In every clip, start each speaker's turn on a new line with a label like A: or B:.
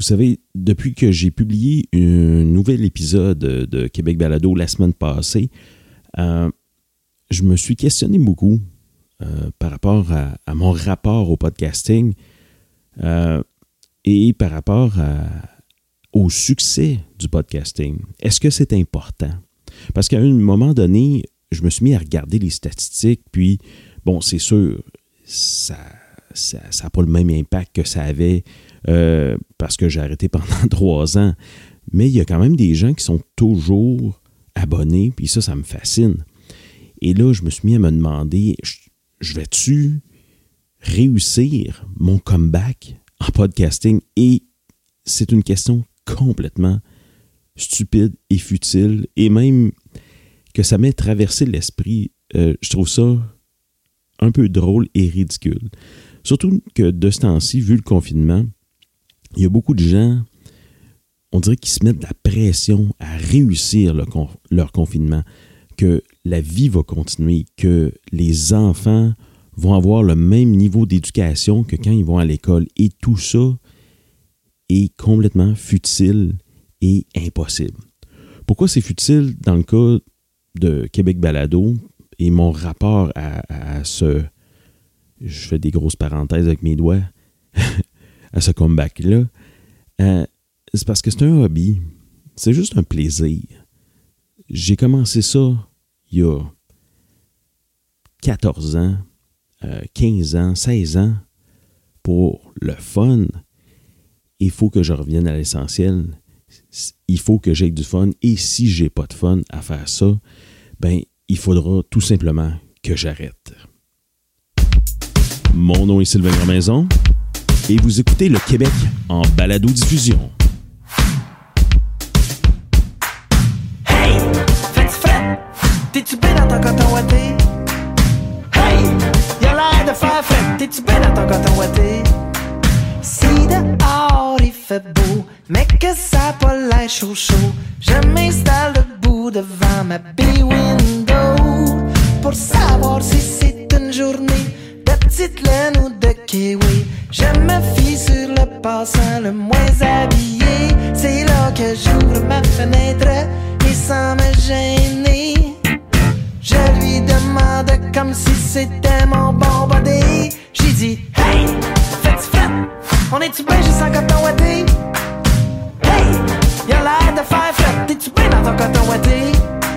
A: savez, depuis que j'ai publié un nouvel épisode de Québec Balado la semaine passée, je me suis questionné beaucoup par rapport à mon rapport au podcasting et par rapport au succès du podcasting. Est-ce que c'est important? Parce qu'à un moment donné, je me suis mis à regarder les statistiques, puis, bon, c'est sûr, ça n'a pas le même impact que ça avait parce que j'ai arrêté pendant 3 ans. Mais il y a quand même des gens qui sont toujours abonnés, puis ça me fascine. Et là, je me suis mis à me demander, je vais-tu réussir mon comeback en podcasting? Et c'est une question complètement stupide et futile, et même que ça m'ait traversé l'esprit. Je trouve ça un peu drôle et ridicule. Surtout que de ce temps-ci, vu le confinement, il y a beaucoup de gens, on dirait qu'ils se mettent de la pression à réussir leur confinement, que la vie va continuer, que les enfants vont avoir le même niveau d'éducation que quand ils vont à l'école. Et tout ça est complètement futile et impossible. Pourquoi c'est futile dans le cas de Québec Balado et mon rapport à ce... Je fais des grosses parenthèses avec mes doigts à ce comeback-là. C'est parce que c'est un hobby. C'est juste un plaisir. J'ai commencé ça il y a 14 ans, 15 ans, 16 ans pour le fun. Il faut que je revienne à l'essentiel. Il faut que j'aie du fun. Et si j'ai pas de fun à faire ça, ben il faudra tout simplement que j'arrête. Mon nom est Sylvain Grandmaison et vous écoutez le Québec en balado-diffusion.
B: Hey! Fais-tu fret? T'es-tu bien dans ton coton ouaté? Hey! Y'a l'air de faire fret. T'es-tu bien dans ton coton ouaté? Si dehors il fait beau, mais que ça a pas l'air chaud, je m'installe debout devant ma bay window pour savoir si c'est une journée de petite laine ou de kiwi. Je me fie sur le passant le moins habillé. C'est là que j'ouvre ma fenêtre et sans me gêner, je lui demande comme si c'était mon bon body. J'ai dit, hey, fais-tu fret? On est-tu bien juste en coton ouaté? Hey, y'a l'air de faire fret. T'es-tu bien dans ton coton ouaté?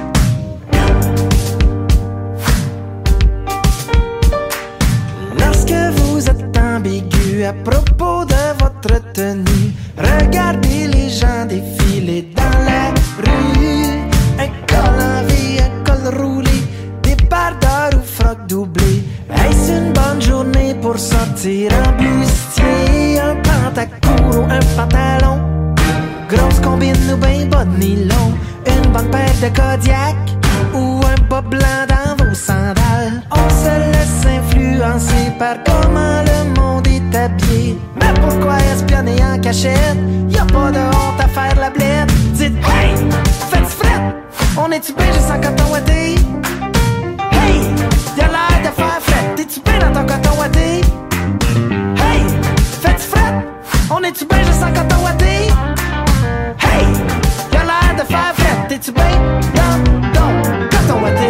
B: Lorsque vous êtes ambigu à propos de votre tenue, regardez les gens défiler dans la rue. Un col en V, un col roulé, des pardeurs ou frocs doublés. Est-ce une bonne journée pour sortir en bustier? Un pantacourt ou un pantalon, grosse combine ou ben bas de nylon, une bonne paire de Kodiak ou un bas blanc dans vos sandales. On se laisse influencer par comment le monde est habillé. Mais pourquoi espionner en cachette? Y'a pas de honte à faire la blette. Dites hey, faites fret. On est-tu bien juste en coton ouaté? Hey, y'a l'air de faire fret. T'es-tu bien dans ton coton ouaté? Hey, faites fret. On est-tu bien juste en coton ouaté? Hey, y'a l'air de faire fret. T'es-tu bien dans ton coton ouaté?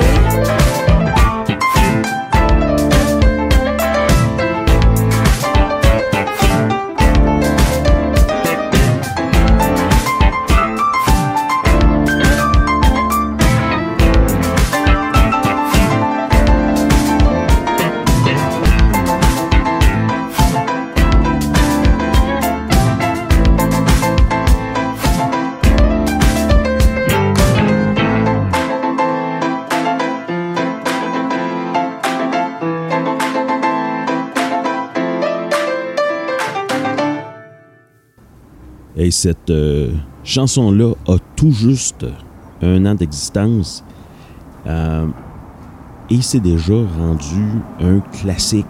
A: Et cette chanson-là a tout juste 1 an d'existence et c'est déjà rendu un classique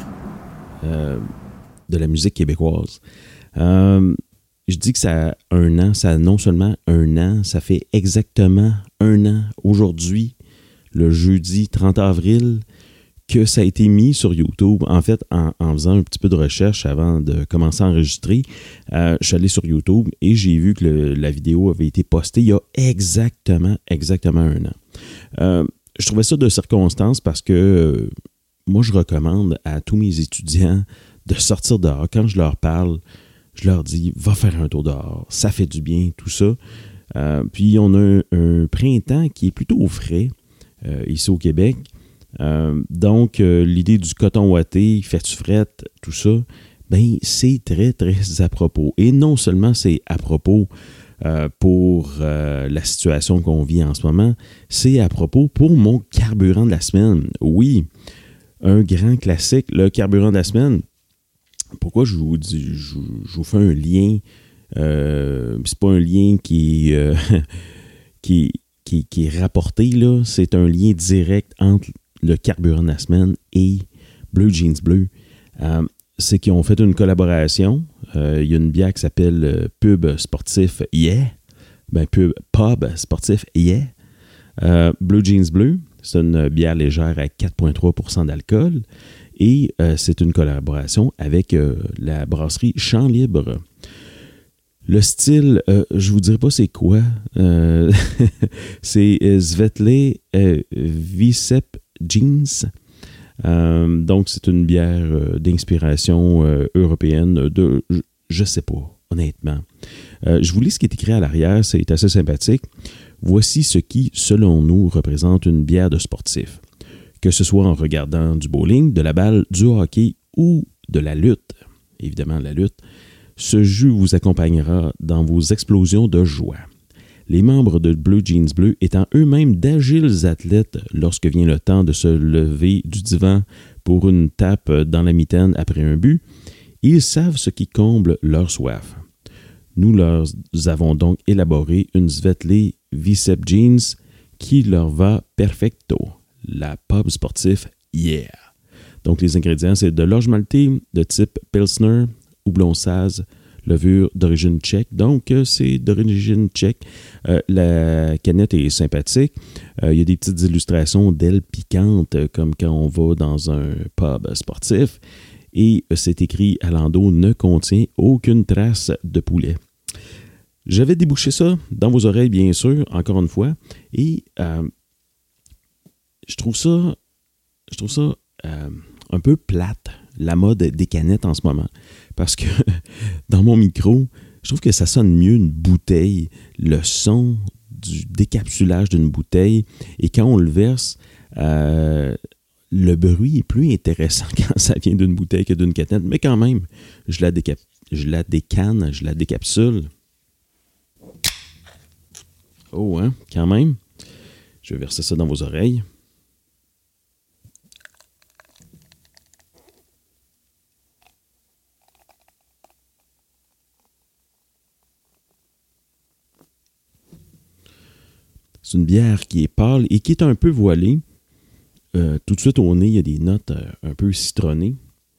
A: de la musique québécoise. Je dis que ça a 1 an, ça a non seulement 1 an, ça fait exactement 1 an aujourd'hui, le jeudi 30 avril, que ça a été mis sur YouTube. En fait, en faisant un petit peu de recherche avant de commencer à enregistrer, je suis allé sur YouTube et j'ai vu que la vidéo avait été postée il y a exactement 1 an. Je trouvais ça de circonstance parce que moi, je recommande à tous mes étudiants de sortir dehors. Quand je leur parle, je leur dis « Va faire un tour dehors, ça fait du bien, tout ça. » Puis on a un printemps qui est plutôt frais ici au Québec. Donc, l'idée du coton ouaté, fait-tu frette, tout ça, ben c'est très, très à propos. Et non seulement c'est à propos pour la situation qu'on vit en ce moment, c'est à propos pour mon carburant de la semaine. Oui, un grand classique, le carburant de la semaine. Pourquoi je vous fais un lien? C'est pas un lien qui est rapporté, là. C'est un lien direct entre le carburant de la semaine et Bleu Jeans Bleu. C'est qu'ils ont fait une collaboration. Il y a une bière qui s'appelle Pub Sportif Yeah. Pub Sportif Yeah. Bleu Jeans Bleu, c'est une bière légère à 4,3% d'alcool. Et c'est une collaboration avec la brasserie Champ Libre. Le style, je ne vous dirai pas c'est quoi. C'est Svetlé Vicep Jeans. Donc, c'est une bière d'inspiration européenne je ne sais pas, honnêtement. Je vous lis ce qui est écrit à l'arrière, c'est assez sympathique. Voici ce qui, selon nous, représente une bière de sportif. Que ce soit en regardant du bowling, de la balle, du hockey ou de la lutte. Évidemment, la lutte. Ce jus vous accompagnera dans vos explosions de joie. Les membres de Bleu Jeans Bleu étant eux-mêmes d'agiles athlètes lorsque vient le temps de se lever du divan pour une tape dans la mitaine après un but, ils savent ce qui comble leur soif. Nous leur avons donc élaboré une Svetlé Vicep Jeans qui leur va perfecto. La pub sportif Yeah. Donc les ingrédients, c'est de l'orge maltais de type Pilsner, houblon Saz, levure d'origine tchèque. Donc, c'est d'origine tchèque. La canette est sympathique. Il y a des petites illustrations d'ailes piquantes, comme quand on va dans un pub sportif. Et c'est écrit à l'endos, ne contient aucune trace de poulet. J'avais débouché ça dans vos oreilles, bien sûr, encore une fois. Et je trouve ça un peu plate, la mode des canettes en ce moment. Parce que dans mon micro, je trouve que ça sonne mieux une bouteille, le son du décapsulage d'une bouteille. Et quand on le verse, le bruit est plus intéressant quand ça vient d'une bouteille que d'une canette. Mais quand même, je la décane, je la décapsule. Oh, hein, quand même. Je vais verser ça dans vos oreilles. C'est une bière qui est pâle et qui est un peu voilée. Tout de suite au nez, il y a des notes un peu citronnées.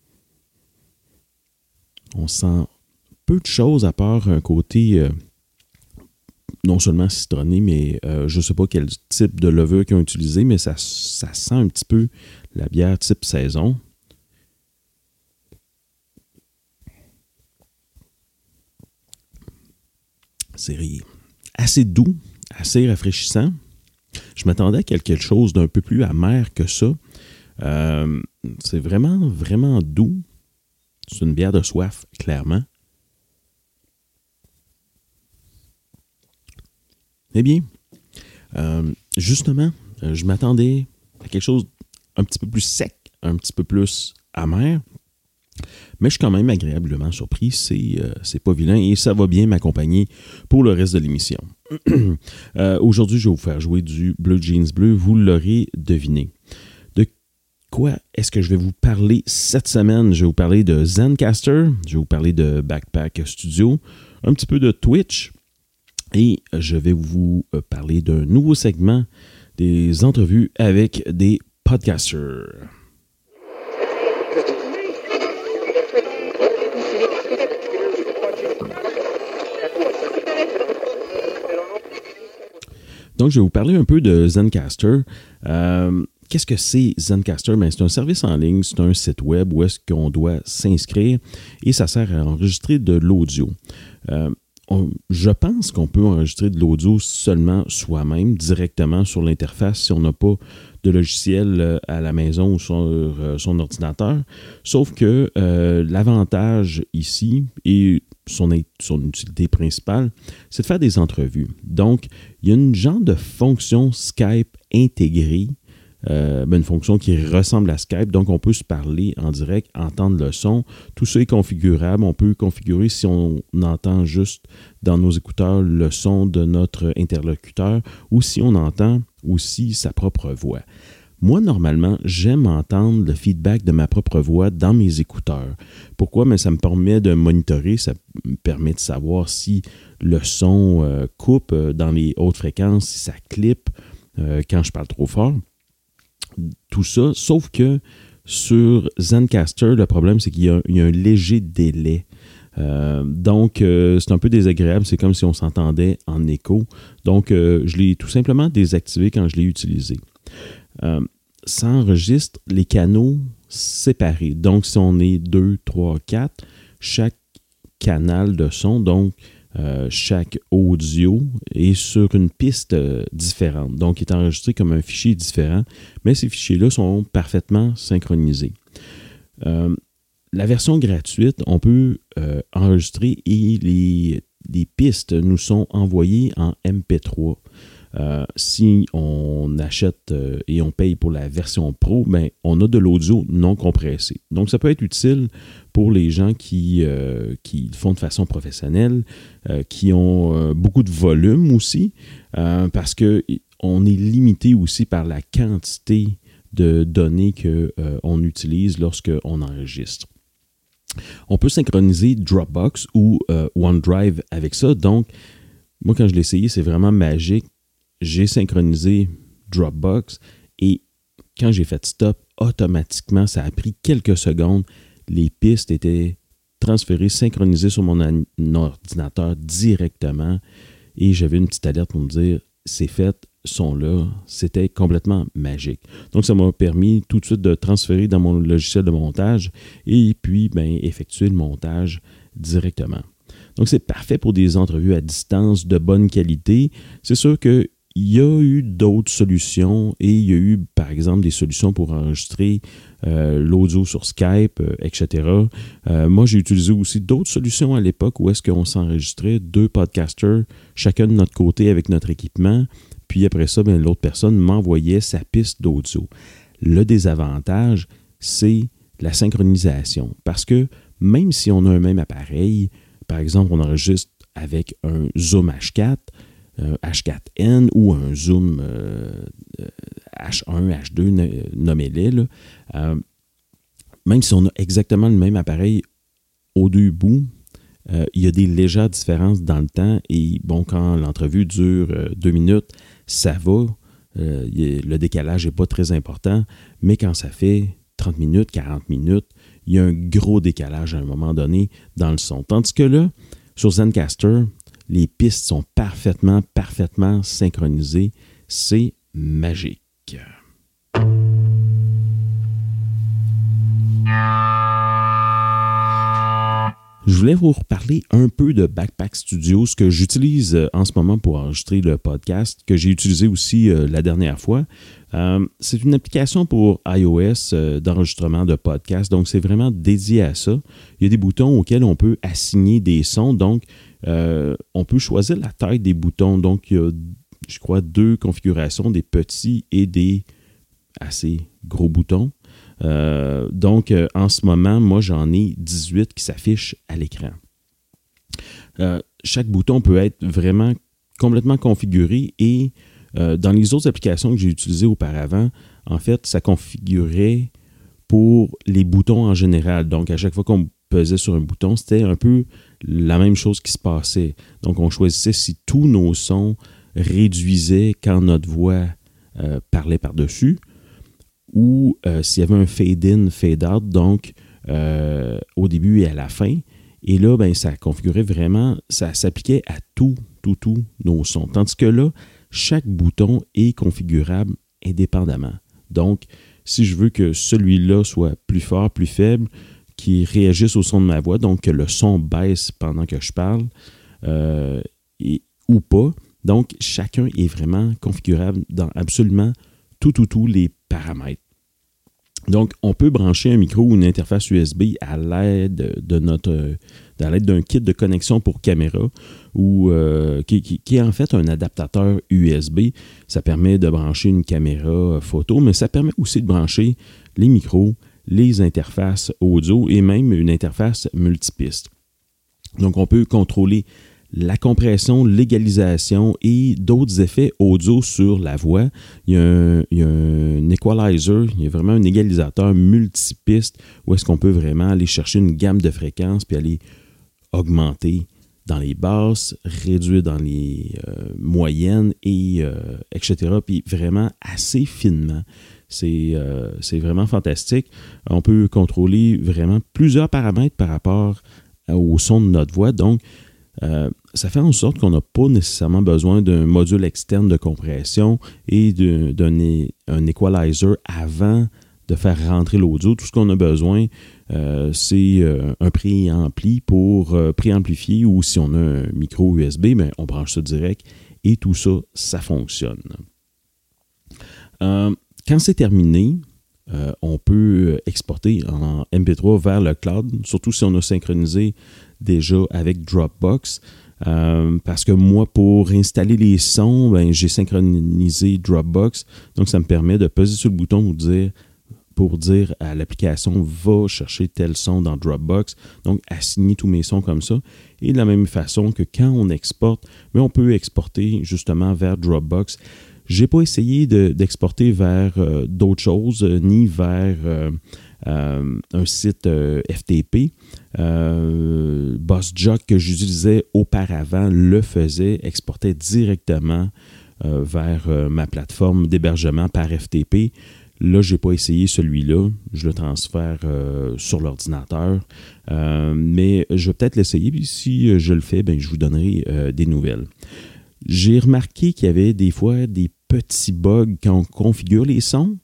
A: On sent peu de choses à part un côté non seulement citronné, mais je ne sais pas quel type de levure qu'ils ont utilisé, mais ça sent un petit peu la bière type saison. C'est assez doux, assez rafraîchissant. Je m'attendais à quelque chose d'un peu plus amer que ça. C'est vraiment, vraiment doux. C'est une bière de soif, clairement. Eh bien, justement, je m'attendais à quelque chose un petit peu plus sec, un petit peu plus amer. Mais je suis quand même agréablement surpris. C'est pas vilain et ça va bien m'accompagner pour le reste de l'émission. Aujourd'hui, je vais vous faire jouer du Bleu Jeans Bleu. Vous l'aurez deviné. De quoi est-ce que je vais vous parler cette semaine? Je vais vous parler de Zencastr, je vais vous parler de Backpack Studio, un petit peu de Twitch et je vais vous parler d'un nouveau segment des entrevues avec des podcasters. Donc, je vais vous parler un peu de Zencastr. qu'est-ce que c'est Zencastr? C'est un service en ligne, c'est un site web où est-ce qu'on doit s'inscrire et ça sert à enregistrer de l'audio. Je pense qu'on peut enregistrer de l'audio seulement soi-même, directement sur l'interface, si on n'a pas de logiciel à la maison ou sur son ordinateur. Sauf que l'avantage ici et son utilité principale, c'est de faire des entrevues. Donc, il y a une genre de fonction Skype intégrée, une fonction qui ressemble à Skype. Donc, on peut se parler en direct, entendre le son. Tout ça est configurable. On peut configurer si on entend juste dans nos écouteurs le son de notre interlocuteur ou si on entend aussi sa propre voix. Moi, normalement, j'aime entendre le feedback de ma propre voix dans mes écouteurs. Pourquoi? Mais ça me permet de monitorer, ça me permet de savoir si le son coupe dans les hautes fréquences, si ça clippe quand je parle trop fort. Tout ça, sauf que sur Zencastr, le problème, c'est qu'il y a un léger délai. Donc, c'est un peu désagréable. C'est comme si on s'entendait en écho. Donc, je l'ai tout simplement désactivé quand je l'ai utilisé. Ça enregistre les canaux séparés. Donc, si on est 2, 3, 4, chaque canal de son, donc chaque audio est sur une piste différente. Donc, il est enregistré comme un fichier différent, mais ces fichiers-là sont parfaitement synchronisés. La version gratuite, on peut enregistrer et les pistes nous sont envoyées en MP3. Si on achète et on paye pour la version Pro, on a de l'audio non compressé. Donc, ça peut être utile pour les gens qui le font de façon professionnelle, qui ont beaucoup de volume aussi, parce qu'on est limité aussi par la quantité de données qu'on utilise lorsqu'on enregistre. On peut synchroniser Dropbox ou OneDrive avec ça. Donc, moi, quand je l'ai essayé, c'est vraiment magique. J'ai synchronisé Dropbox et quand j'ai fait stop, automatiquement, ça a pris quelques secondes. Les pistes étaient transférées, synchronisées sur mon ordinateur directement et j'avais une petite alerte pour me dire « c'est fait, sont là ». C'était complètement magique. Donc, ça m'a permis tout de suite de transférer dans mon logiciel de montage et puis effectuer le montage directement. Donc, c'est parfait pour des entrevues à distance de bonne qualité. C'est sûr que il y a eu d'autres solutions et il y a eu, par exemple, des solutions pour enregistrer l'audio sur Skype, etc. Moi, j'ai utilisé aussi d'autres solutions à l'époque où est-ce qu'on s'enregistrait 2 podcasters, chacun de notre côté avec notre équipement. Puis après ça, l'autre personne m'envoyait sa piste d'audio. Le désavantage, c'est la synchronisation. Parce que même si on a un même appareil, par exemple, on enregistre avec un Zoom H4, H4n ou un Zoom H1, H2, nommez-les, là, même si on a exactement le même appareil aux deux bouts, il y a des légères différences dans le temps et quand l'entrevue dure 2 minutes, ça va, le décalage n'est pas très important, mais quand ça fait 30 minutes, 40 minutes, il y a un gros décalage à un moment donné dans le son. Tandis que là, sur Zencastr, les pistes sont parfaitement synchronisées. C'est magique. Je voulais vous reparler un peu de Backpack Studio, ce que j'utilise en ce moment pour enregistrer le podcast, que j'ai utilisé aussi la dernière fois. C'est une application pour iOS d'enregistrement de podcast, donc c'est vraiment dédié à ça. Il y a des boutons auxquels on peut assigner des sons, donc on peut choisir la taille des boutons. Donc, il y a, je crois, 2 configurations, des petits et des assez gros boutons. Donc, en ce moment, moi, j'en ai 18 qui s'affichent à l'écran. Chaque bouton peut être vraiment complètement configuré et dans les autres applications que j'ai utilisées auparavant, en fait, ça configurait pour les boutons en général. Donc, à chaque fois qu'on pesait sur un bouton, c'était un peu la même chose qui se passait. Donc, on choisissait si tous nos sons réduisaient quand notre voix parlait par-dessus ou s'il y avait un fade-in, fade-out, donc au début et à la fin. Et là, ça configurait vraiment, ça s'appliquait à tous nos sons. Tandis que là, chaque bouton est configurable indépendamment. Donc, si je veux que celui-là soit plus fort, plus faible, qu'il réagisse au son de ma voix, donc que le son baisse pendant que je parle, ou pas. Donc, chacun est vraiment configurable dans absolument tous les paramètres. Donc, on peut brancher un micro ou une interface USB à l'aide d'un kit de connexion pour caméra ou qui est en fait un adaptateur USB. Ça permet de brancher une caméra photo, mais ça permet aussi de brancher les micros, les interfaces audio et même une interface multipiste. Donc, on peut contrôler la compression, l'égalisation et d'autres effets audio sur la voix. Il y a un equalizer, il y a vraiment un égalisateur multipiste où est-ce qu'on peut vraiment aller chercher une gamme de fréquences puis aller augmenter dans les basses, réduire dans les moyennes et etc. Puis vraiment assez finement. C'est vraiment fantastique. On peut contrôler vraiment plusieurs paramètres par rapport au son de notre voix. Donc, ça fait en sorte qu'on n'a pas nécessairement besoin d'un module externe de compression et d'un equalizer avant de faire rentrer l'audio. Tout ce qu'on a besoin, c'est un préampli pour préamplifier ou si on a un micro USB, ben, on branche ça direct et tout ça, ça fonctionne. Quand c'est terminé, on peut exporter en MP3 vers le cloud, surtout si on a synchronisé déjà avec Dropbox. Parce que moi, pour installer les sons, ben, j'ai synchronisé Dropbox. Donc, ça me permet de peser sur le bouton pour dire à l'application « Va chercher tel son dans Dropbox ». Donc, assigner tous mes sons comme ça. Et de la même façon que quand on exporte, mais on peut exporter justement vers Dropbox. Je n'ai pas essayé d'exporter vers d'autres choses, ni vers un site FTP. BossJock que j'utilisais auparavant le faisait, exportait directement vers ma plateforme d'hébergement par FTP. Là, je n'ai pas essayé celui-là. Je le transfère sur l'ordinateur. Mais je vais peut-être l'essayer. Puis si je le fais, ben, je vous donnerai des nouvelles. J'ai remarqué qu'il y avait des fois des petits bugs quand on configure les sons.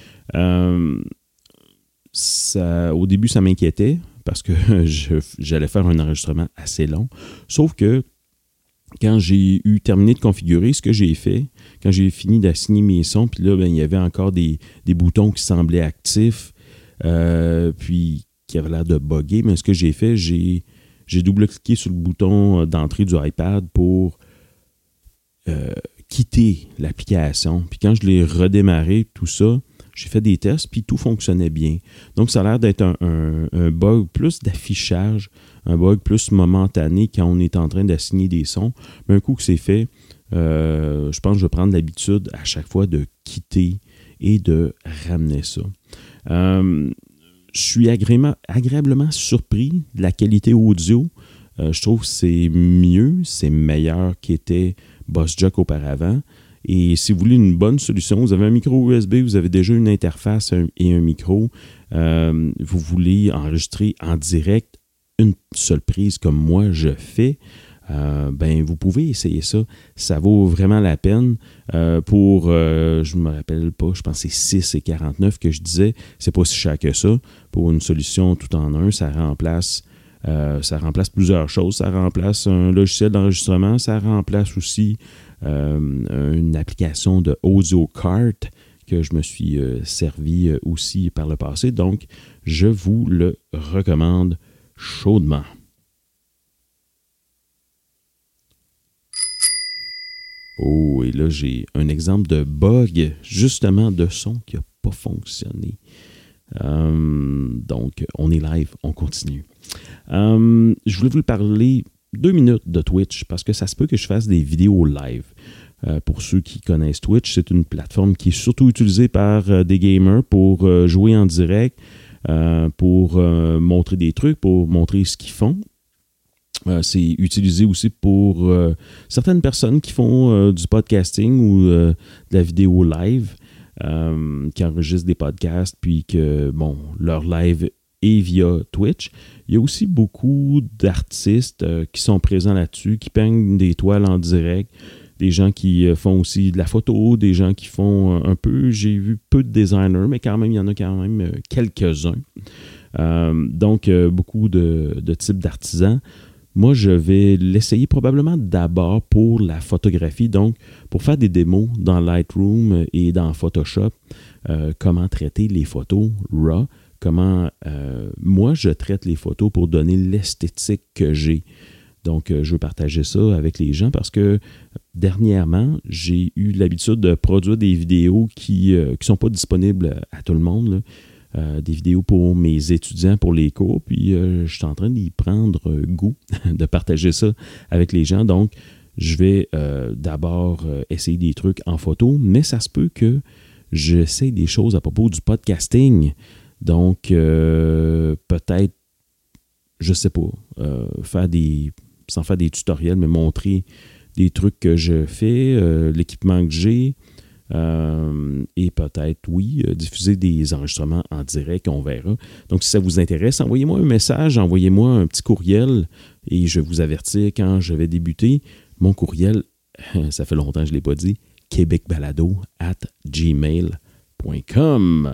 A: Au début, ça m'inquiétait parce que j'allais faire un enregistrement assez long. Sauf que quand j'ai terminé de configurer, ce que j'ai fait, quand j'ai fini d'assigner mes sons, puis là, ben, il y avait encore des boutons qui semblaient actifs, puis qui avaient l'air de bugger. Mais ce que j'ai fait, j'ai double-cliqué sur le bouton d'entrée du iPad pour quitter l'application. Puis quand je l'ai redémarré, tout ça, j'ai fait des tests, puis tout fonctionnait bien. Donc, ça a l'air d'être un bug plus d'affichage, un bug plus momentané quand on est en train d'assigner des sons. Mais un coup que c'est fait, je pense que je vais prendre l'habitude à chaque fois de quitter et de ramener ça. Je suis agréablement surpris de la qualité audio. Je trouve que c'est mieux, c'est meilleur qu'était BossJock auparavant. Et si vous voulez une bonne solution, vous avez un micro USB, vous avez déjà une interface et un micro. Vous voulez enregistrer en direct une seule prise comme moi je fais, ben vous pouvez essayer ça. Ça vaut vraiment la peine. Je ne me rappelle pas, je pense que c'est 6,49 que je disais. C'est pas si cher que ça. Pour une solution tout en un, ça remplace plusieurs choses. Ça remplace un logiciel d'enregistrement. Ça remplace aussi une application de AudioCart que je me suis servi aussi par le passé. Donc, je vous le recommande chaudement. Oh, et là, j'ai un exemple de bug, justement, de son qui n'a pas fonctionné. Donc, on est live, on continue. Je voulais vous parler 2 minutes de Twitch parce que ça se peut que je fasse des vidéos live. Pour ceux qui connaissent Twitch, c'est une plateforme qui est surtout utilisée par des gamers pour jouer en direct, pour montrer des trucs, pour montrer ce qu'ils font. C'est utilisé aussi pour certaines personnes qui font du podcasting ou de la vidéo live, qui enregistrent des podcasts, puis que, bon, leur live est via Twitch. Il y a aussi beaucoup d'artistes qui sont présents là-dessus, qui peignent des toiles en direct, des gens qui font aussi de la photo, des gens qui font un peu, j'ai vu peu de designers, mais quand même, il y en a quand même quelques-uns. Donc, beaucoup de types d'artisans. Moi, je vais l'essayer probablement d'abord pour la photographie, donc pour faire des démos dans Lightroom et dans Photoshop, comment traiter les photos RAW, comment moi je traite les photos pour donner l'esthétique que j'ai. Donc, je veux partager ça avec les gens parce que dernièrement, j'ai eu l'habitude de produire des vidéos qui ne sont pas disponibles à tout le monde, là. Des vidéos pour mes étudiants, pour les cours, puis je suis en train d'y prendre goût, de partager ça avec les gens. Donc, je vais d'abord essayer des trucs en photo, mais ça se peut que j'essaie des choses à propos du podcasting. Donc, peut-être, je sais pas, sans faire des tutoriels, mais montrer des trucs que je fais, l'équipement que j'ai, et peut-être, oui, diffuser des enregistrements en direct, on verra. Donc, si ça vous intéresse, envoyez-moi un message, envoyez-moi un petit courriel et je vais vous avertir quand je vais débuter. Mon courriel, ça fait longtemps que je ne l'ai pas dit, québecbalado@gmail.com.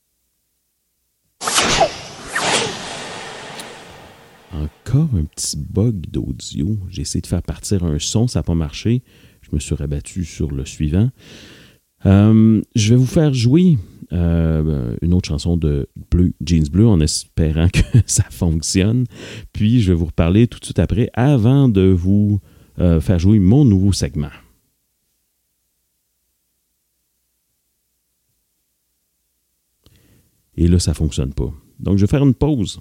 A: Encore un petit bug d'audio. J'ai essayé de faire partir un son, ça n'a pas marché. Je me suis rabattu sur le suivant. Je vais vous faire jouer une autre chanson de Bleu Jeans Bleu en espérant que ça fonctionne. Puis je vais vous reparler tout de suite après avant de vous faire jouer mon nouveau segment. Et là, ça ne fonctionne pas. Donc, je vais faire une pause.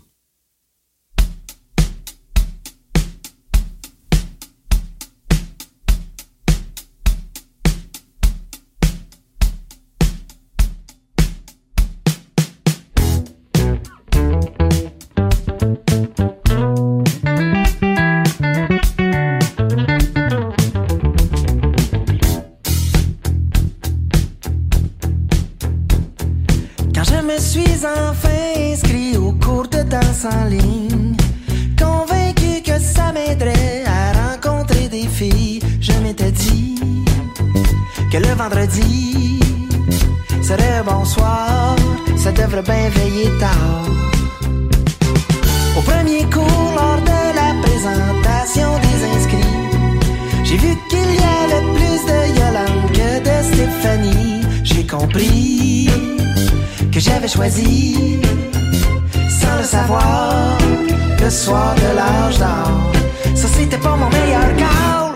B: En ligne, convaincu que ça m'aiderait à rencontrer des filles. Je m'étais dit que le vendredi serait un bon soir, ça devrait bien veiller tard. Au premier cours, lors de la présentation des inscrits, j'ai vu qu'il y avait plus de Yolande que de Stéphanie. J'ai compris que j'avais choisi sans le savoir, le soir de l'âge d'or. Ça c'était pas mon meilleur call.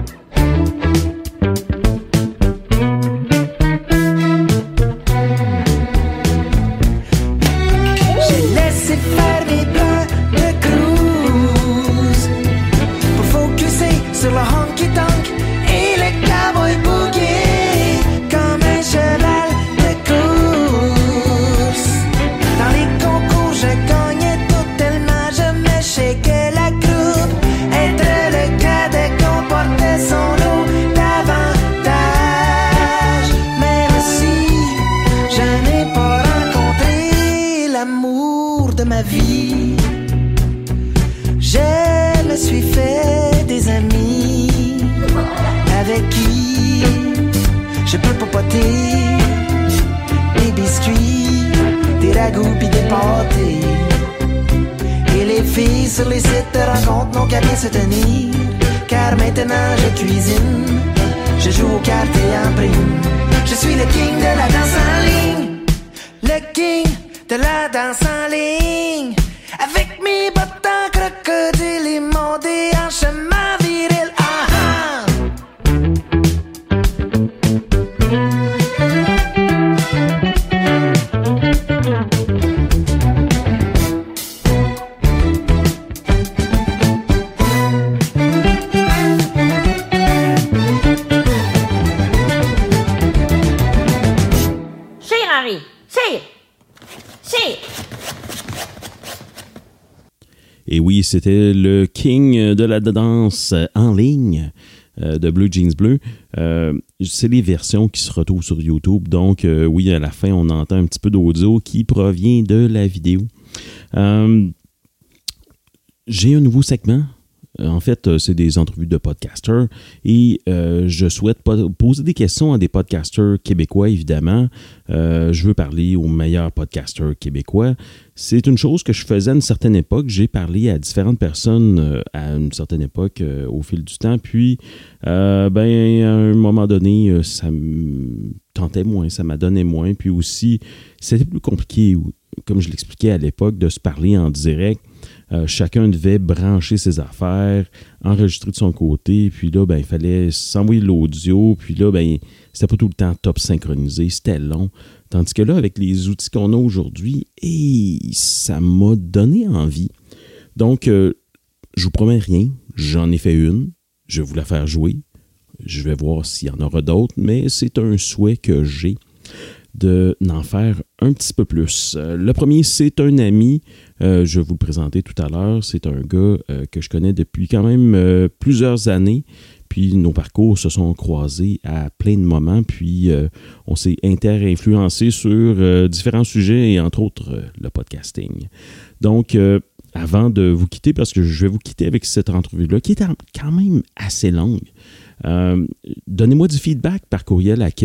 B: J'ai laissé faire mes plans de cruise pour focusser sur le honky-tonk et le cowboy boogie comme un cheval de course. Dans les concours je gagnais tout tellement je me shakeais la croupe. Être le cadet comportait son lot d'avantages. Même si je n'ai pas rencontré l'amour de ma vie, je me suis fait des amis avec qui je peux popoter des biscuits, des ragoûts pis des pâtés. Et les filles sur les sites de rencontres n'ont qu'à bien se tenir, car maintenant je cuisine, je joue aux cartes et en prime. Je suis le king de la danse en ligne, le king de la danse en ligne. Avec mes bottes en crocodile et mon déhanchement viril. Ah ah.
C: Chire, Henri! Chire! Chire!
A: Et oui, c'était le king de la danse en ligne de Bleu Jeans Bleu. C'est les versions qui se retrouvent sur YouTube. Donc, oui, à la fin, on entend un petit peu d'audio qui provient de la vidéo. J'ai un nouveau segment En fait, c'est des entrevues de podcasters et je souhaite poser des questions à des podcasters québécois, évidemment. Je veux parler aux meilleurs podcasters québécois. C'est une chose que je faisais à une certaine époque. J'ai parlé à différentes personnes à une certaine époque au fil du temps. Puis, à un moment donné, ça me tentait moins, ça m'a donné moins. Puis aussi, c'était plus compliqué, comme je l'expliquais à l'époque, de se parler en direct. Chacun devait brancher ses affaires, enregistrer de son côté, puis là, il fallait s'envoyer l'audio, puis là, c'était pas tout le temps top synchronisé, c'était long. Tandis que là, avec les outils qu'on a aujourd'hui, ça m'a donné envie. Donc, je vous promets rien, j'en ai fait une, je vais vous la faire jouer, je vais voir s'il y en aura d'autres, mais c'est un souhait que j'ai d'en faire un petit peu plus. Le premier, c'est un ami. Je vais vous le présenter tout à l'heure. C'est un gars que je connais depuis quand même plusieurs années. Puis nos parcours se sont croisés à plein de moments. Puis on s'est inter-influencés sur différents sujets et entre autres le podcasting. Donc, avant de vous quitter, parce que je vais vous quitter avec cette entrevue-là, qui est quand même assez longue. Donnez-moi du feedback par courriel à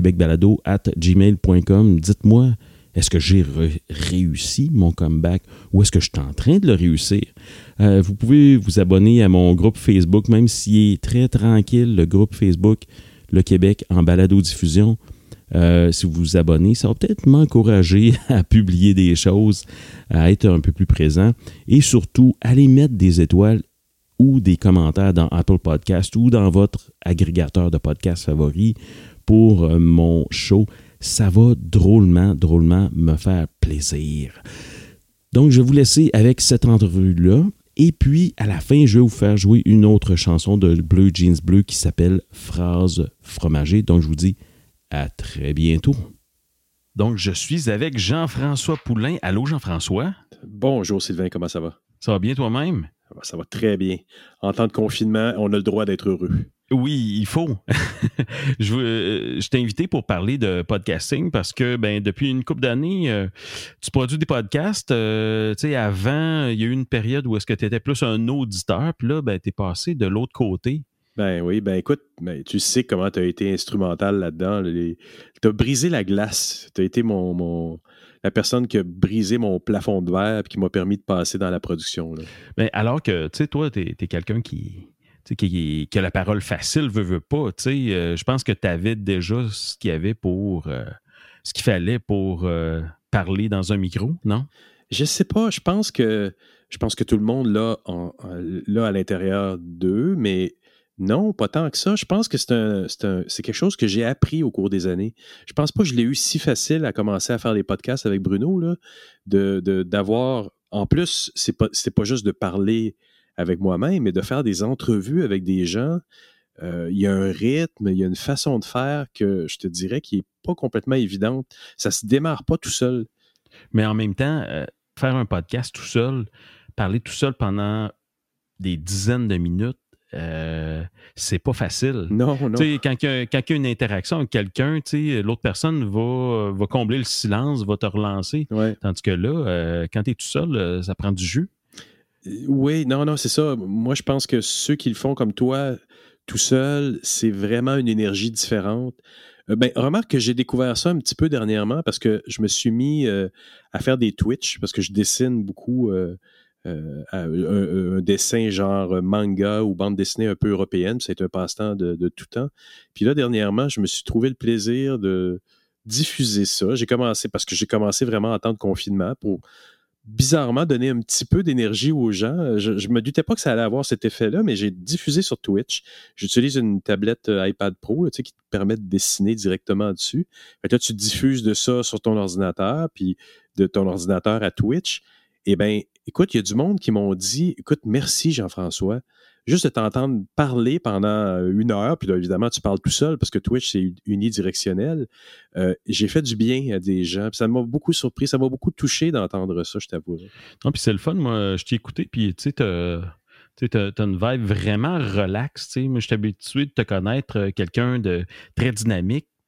A: québecbalado@gmail.com. Dites-moi, est-ce que j'ai réussi mon comeback ou est-ce que je suis en train de le réussir? Vous pouvez vous abonner à mon groupe Facebook, même s'il est très tranquille, le groupe Facebook Le Québec en balado-diffusion. Si vous vous abonnez, ça va peut-être m'encourager à publier des choses, à être un peu plus présent et surtout, aller mettre des étoiles ou des commentaires dans Apple Podcast ou dans votre agrégateur de podcasts favori pour mon show. Ça va drôlement me faire plaisir. Donc, je vais vous laisser avec cette entrevue-là. Et puis, à la fin, je vais vous faire jouer une autre chanson de Bleu Jeans Bleu qui s'appelle Phrase fromagée. Donc, je vous dis à très bientôt. Donc, je suis avec Jean-François Poulain. Allô, Jean-François?
D: Bonjour, Sylvain, comment ça va?
A: Ça va bien toi-même?
D: Ça va très bien. En temps de confinement, on a le droit d'être heureux.
A: Oui, il faut. Je t'ai invité pour parler de parce que depuis une couple d'années, tu produis des podcasts. Avant, il y a eu une période où est-ce que tu étais plus un auditeur, puis là, tu es passé de l'autre côté.
D: Oui, écoute, tu sais comment tu as été instrumental là-dedans. Tu as brisé la glace. Tu as été la personne qui a brisé mon plafond de verre et qui m'a permis de passer dans la production. Là.
A: Alors que, tu sais, toi, tu es quelqu'un qui a la parole facile, veut pas. Je pense que tu avais déjà ce qu'il fallait pour parler dans un micro, non?
D: Je sais pas. Je pense que tout le monde l'a à l'intérieur d'eux, mais non, pas tant que ça. Je pense que c'est quelque chose que j'ai appris au cours des années. Je pense pas que je l'ai eu si facile à commencer à faire des podcasts avec Bruno, là, d'avoir... En plus, c'est pas juste de parler avec moi-même, mais de faire des entrevues avec des gens. Il y a un rythme, il y a une façon de faire que je te dirais qui n'est pas complètement évidente. Ça se démarre pas tout seul.
A: Mais en même temps, faire un podcast tout seul, parler tout seul pendant des dizaines de minutes, c'est pas facile.
D: Non.
A: Quand il y a une interaction avec quelqu'un, l'autre personne va combler le silence, va te relancer.
D: Ouais.
A: Tandis que là, quand tu es tout seul, ça prend du jus.
D: Oui, non, c'est ça. Moi, je pense que ceux qui le font comme toi, tout seul, c'est vraiment une énergie différente. Remarque que j'ai découvert ça un petit peu dernièrement parce que je me suis mis à faire des Twitch parce que je dessine beaucoup un dessin genre manga ou bande dessinée un peu européenne. C'est un passe-temps de tout temps. Puis là, dernièrement, je me suis trouvé le plaisir de diffuser ça. J'ai commencé vraiment en temps de confinement pour bizarrement donner un petit peu d'énergie aux gens. Je me doutais pas que ça allait avoir cet effet-là, mais j'ai diffusé sur Twitch. J'utilise une tablette iPad Pro là, qui te permet de dessiner directement dessus. Fait que là, tu diffuses de ça sur ton ordinateur, puis de ton ordinateur à Twitch. Eh bien, écoute, il y a du monde qui m'ont dit, écoute, merci Jean-François, juste de t'entendre parler pendant 1 heure, puis là, évidemment, tu parles tout seul parce que Twitch, c'est unidirectionnel. J'ai fait du bien à des gens, puis ça m'a beaucoup surpris, ça m'a beaucoup touché d'entendre ça, je t'avoue.
A: Non, puis c'est le fun, moi, je t'ai écouté, puis tu sais, t'as une vibe vraiment relax, tu sais. Moi, je suis habitué de te connaître quelqu'un de très dynamique,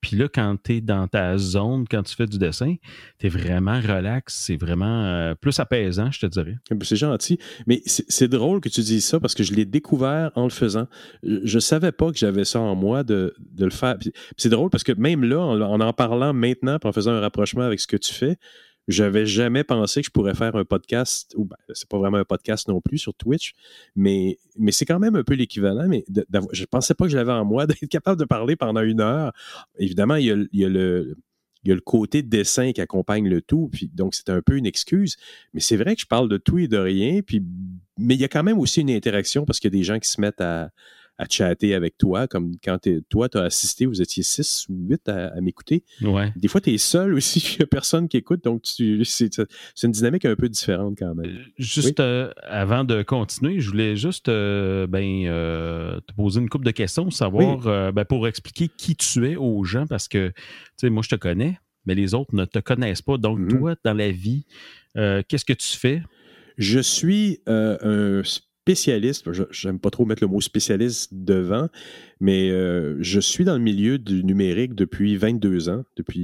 A: Puis là, quand tu es dans ta zone, quand tu fais du dessin, tu es vraiment relax. C'est vraiment plus apaisant, je te dirais.
D: C'est gentil. Mais c'est drôle que tu dises ça parce que je l'ai découvert en le faisant. Je savais pas que j'avais ça en moi de le faire. Puis c'est drôle parce que même là, en parlant maintenant, puis en faisant un rapprochement avec ce que tu fais, j'avais jamais pensé que je pourrais faire un podcast, ou c'est pas vraiment un podcast non plus sur Twitch, mais c'est quand même un peu l'équivalent, mais je pensais pas que je l'avais en moi, d'être capable de parler pendant 1 heure. Évidemment, il y a le côté de dessin qui accompagne le tout, puis donc c'est un peu une excuse, mais c'est vrai que je parle de tout et de rien, mais il y a quand même aussi une interaction parce qu'il y a des gens qui se mettent à chatter avec toi, comme quand toi, tu as assisté, vous étiez 6 ou 8 à m'écouter.
A: Ouais.
D: Des fois, tu es seul aussi, il n'y a personne qui écoute, donc c'est une dynamique un peu différente quand même.
A: Juste avant de continuer, je voulais juste te poser une couple de questions, savoir pour expliquer qui tu es aux gens, parce que tu sais, moi je te connais, mais les autres ne te connaissent pas. Donc, toi, dans la vie, qu'est-ce que tu fais?
D: Je suis un spécialiste, j'aime pas trop mettre le mot spécialiste devant, mais je suis dans le milieu du numérique depuis 22 ans, depuis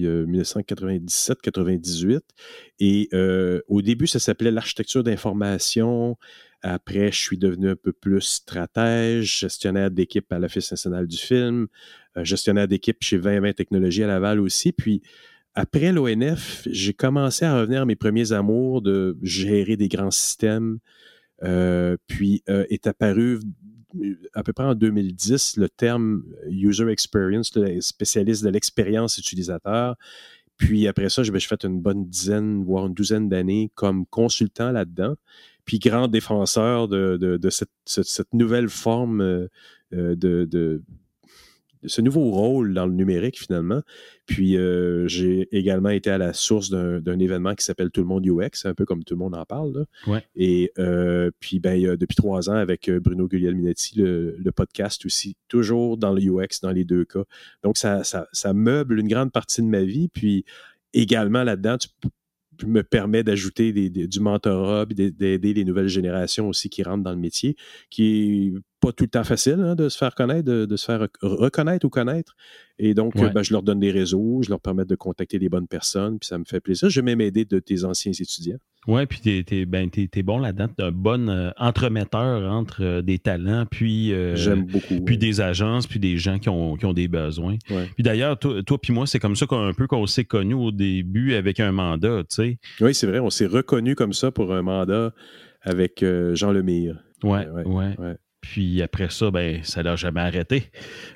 D: 1997-98. Et au début, ça s'appelait l'architecture d'information. Après, je suis devenu un peu plus stratège, gestionnaire d'équipe à l'Office national du film, gestionnaire d'équipe chez 2020 Technologies à Laval aussi. Puis, après l'ONF, j'ai commencé à revenir à mes premiers amours de gérer des grands systèmes. Puis est apparu à peu près en 2010 le terme User Experience, le spécialiste de l'expérience utilisateur. Puis après ça, j'ai fait une bonne dizaine, voire une douzaine d'années comme consultant là-dedans. Puis grand défenseur de cette nouvelle forme de ce nouveau rôle dans le numérique, finalement. Puis, j'ai également été à la source d'un événement qui s'appelle Tout le monde UX, un peu comme tout le monde en parle. Là.
A: Ouais.
D: Et puis, depuis 3 ans, avec Bruno Guglielminetti, le podcast aussi, toujours dans le UX, dans les 2 cas. Donc, ça meuble une grande partie de ma vie. Puis, également, là-dedans, me permet d'ajouter du mentorat, puis d'aider les nouvelles générations aussi qui rentrent dans le métier, qui n'est pas tout le temps facile de se faire connaître, de se faire reconnaître ou connaître. Et donc, je leur donne des réseaux, je leur permets de contacter les bonnes personnes, puis ça me fait plaisir. Je vais même aider de tes anciens étudiants.
A: Oui, puis t'es bon là-dedans. T'es un bon entremetteur entre des talents, puis
D: j'aime beaucoup.
A: Puis des agences, puis des gens qui ont des besoins.
D: Ouais.
A: Puis d'ailleurs, toi puis moi, c'est comme ça qu'on s'est connus au début avec un mandat, tu sais.
D: Oui, c'est vrai, on s'est reconnus comme ça pour un mandat avec Jean Lemire.
A: Ouais. Puis après ça, ça l'a jamais arrêté.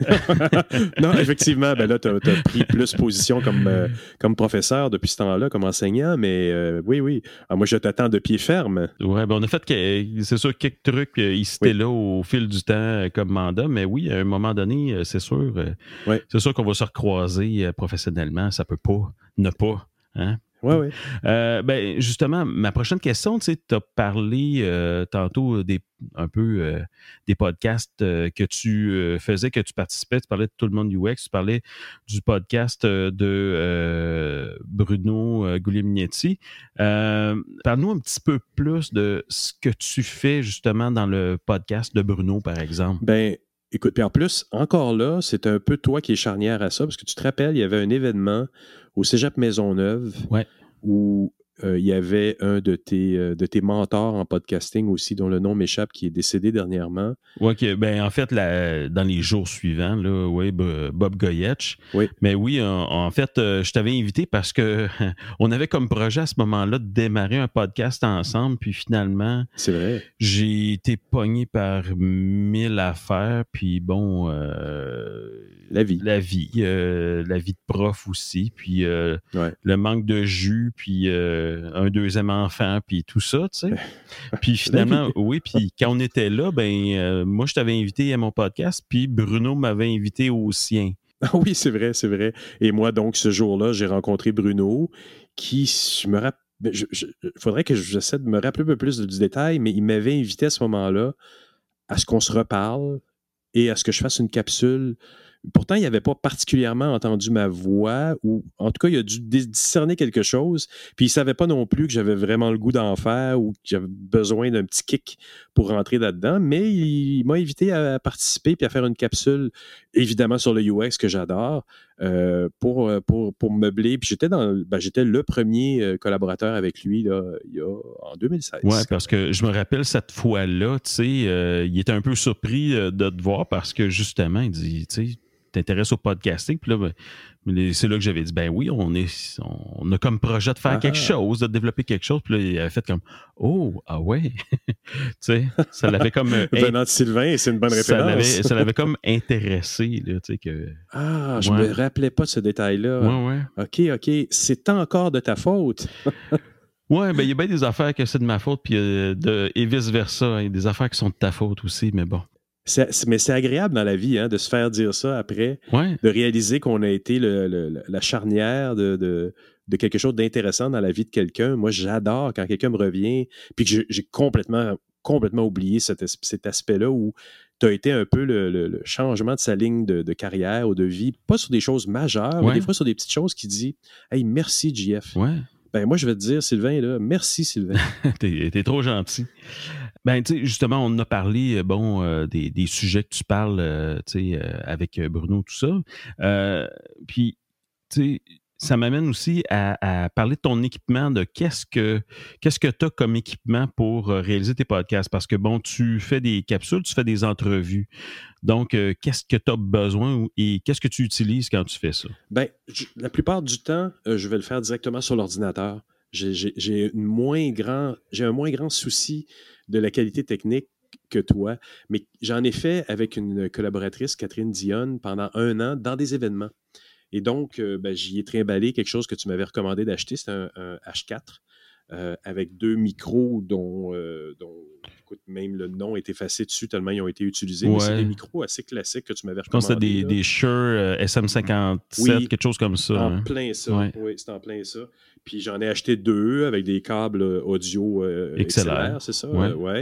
D: Non, effectivement, là, tu as pris plus position comme professeur depuis ce temps-là, comme enseignant, mais oui. Alors, moi, je t'attends de pied ferme.
A: Oui, on a fait, c'est sûr, quelques trucs ici et là au fil du temps comme mandat, mais oui, à un moment donné, c'est sûr qu'on va se recroiser professionnellement. Ça peut pas ne pas, hein?
D: Oui.
A: Justement, ma prochaine question, tu sais, tu as parlé tantôt des podcasts que tu faisais, que tu participais. Tu parlais de Tout le monde UX, tu parlais du podcast de Bruno Guglielminetti. Parle-nous un petit peu plus de ce que tu fais justement dans le podcast de Bruno, par exemple.
D: Écoute, puis en plus, encore là, c'est un peu toi qui es charnière à ça, parce que tu te rappelles, il y avait un événement au Cégep Maisonneuve où il y avait un de tes mentors en podcasting aussi, dont le nom m'échappe, qui est décédé dernièrement.
A: Oui, en fait, dans les jours suivants, là, Bob Goyetch.
D: Oui.
A: Mais oui, en fait, je t'avais invité parce que on avait comme projet à ce moment-là de démarrer un podcast ensemble, puis finalement,
D: c'est vrai.
A: J'ai été pogné par 1000 affaires, puis bon...
D: la vie.
A: La vie de prof aussi, puis le manque de jus, puis un deuxième enfant, puis tout ça, tu sais. Puis finalement, puis quand on était là, moi, je t'avais invité à mon podcast, puis Bruno m'avait invité au sien.
D: Ah oui, c'est vrai. Et moi, donc, ce jour-là, j'ai rencontré Bruno, qui, je me rappelle, il faudrait que j'essaie de me rappeler un peu plus du détail, mais il m'avait invité à ce moment-là à ce qu'on se reparle et à ce que je fasse une capsule. Pourtant, il n'avait pas particulièrement entendu ma voix, ou en tout cas, il a dû discerner quelque chose, puis il ne savait pas non plus que j'avais vraiment le goût d'en faire ou que j'avais besoin d'un petit kick pour rentrer là-dedans, mais il m'a invité à participer puis à faire une capsule, évidemment sur le UX que j'adore, pour meubler. Puis j'étais le premier collaborateur avec lui là, en 2016.
A: Oui, parce que je me rappelle cette fois-là, tu sais, il était un peu surpris de te voir parce que justement, il dit, tu sais, t'intéresses au podcasting. Puis là, c'est là que j'avais dit, ben oui, on a comme projet de faire quelque chose, de développer quelque chose. Puis là, il avait fait comme, oh, ah ouais. Tu sais, ça l'avait comme...
D: Venant de Sylvain, c'est une bonne référence.
A: Ça l'avait comme intéressé, là, tu sais, que...
D: Ah, je me rappelais pas de ce détail-là.
A: Ouais.
D: OK. C'est encore de ta faute.
A: Oui, ben il y a bien des affaires que c'est de ma faute, puis et vice-versa. Hein, des affaires qui sont de ta faute aussi, mais bon.
D: Mais c'est agréable dans la vie de se faire dire ça après, de réaliser qu'on a été la charnière de quelque chose d'intéressant dans la vie de quelqu'un. Moi, j'adore quand quelqu'un me revient, puis que j'ai complètement oublié cet aspect-là où tu as été un peu le changement de sa ligne de carrière ou de vie, pas sur des choses majeures, mais des fois sur des petites choses qui disent « Hey, merci, JF. » Ben moi, je vais te dire, Sylvain, là, merci, Sylvain.
A: T'es trop gentil. Ben, tu sais, justement, on a parlé, des sujets que tu parles, tu sais, avec Bruno, tout ça. Puis, tu sais, ça m'amène aussi à parler de ton équipement, de qu'est-ce que tu as comme équipement pour réaliser tes podcasts. Parce que, bon, tu fais des capsules, tu fais des entrevues. Donc, qu'est-ce que tu as besoin et qu'est-ce que tu utilises quand tu fais ça?
D: Ben, la plupart du temps, je vais le faire directement sur l'ordinateur. J'ai un moins grand souci de la qualité technique que toi, mais j'en ai fait avec une collaboratrice, Catherine Dionne, pendant 1 an dans des événements. Et donc, j'y ai trimballé quelque chose que tu m'avais recommandé d'acheter, c'était un H4 avec 2 micros dont écoute, même le nom est effacé dessus tellement ils ont été utilisés. Mais c'est des micros assez classiques que tu m'avais recommandé.
A: Je pense que c'était des Shure SM57, quelque chose comme ça.
D: Plein ça. Oui, c'est en plein ça. Puis j'en ai acheté 2 avec des câbles audio XLR, c'est ça?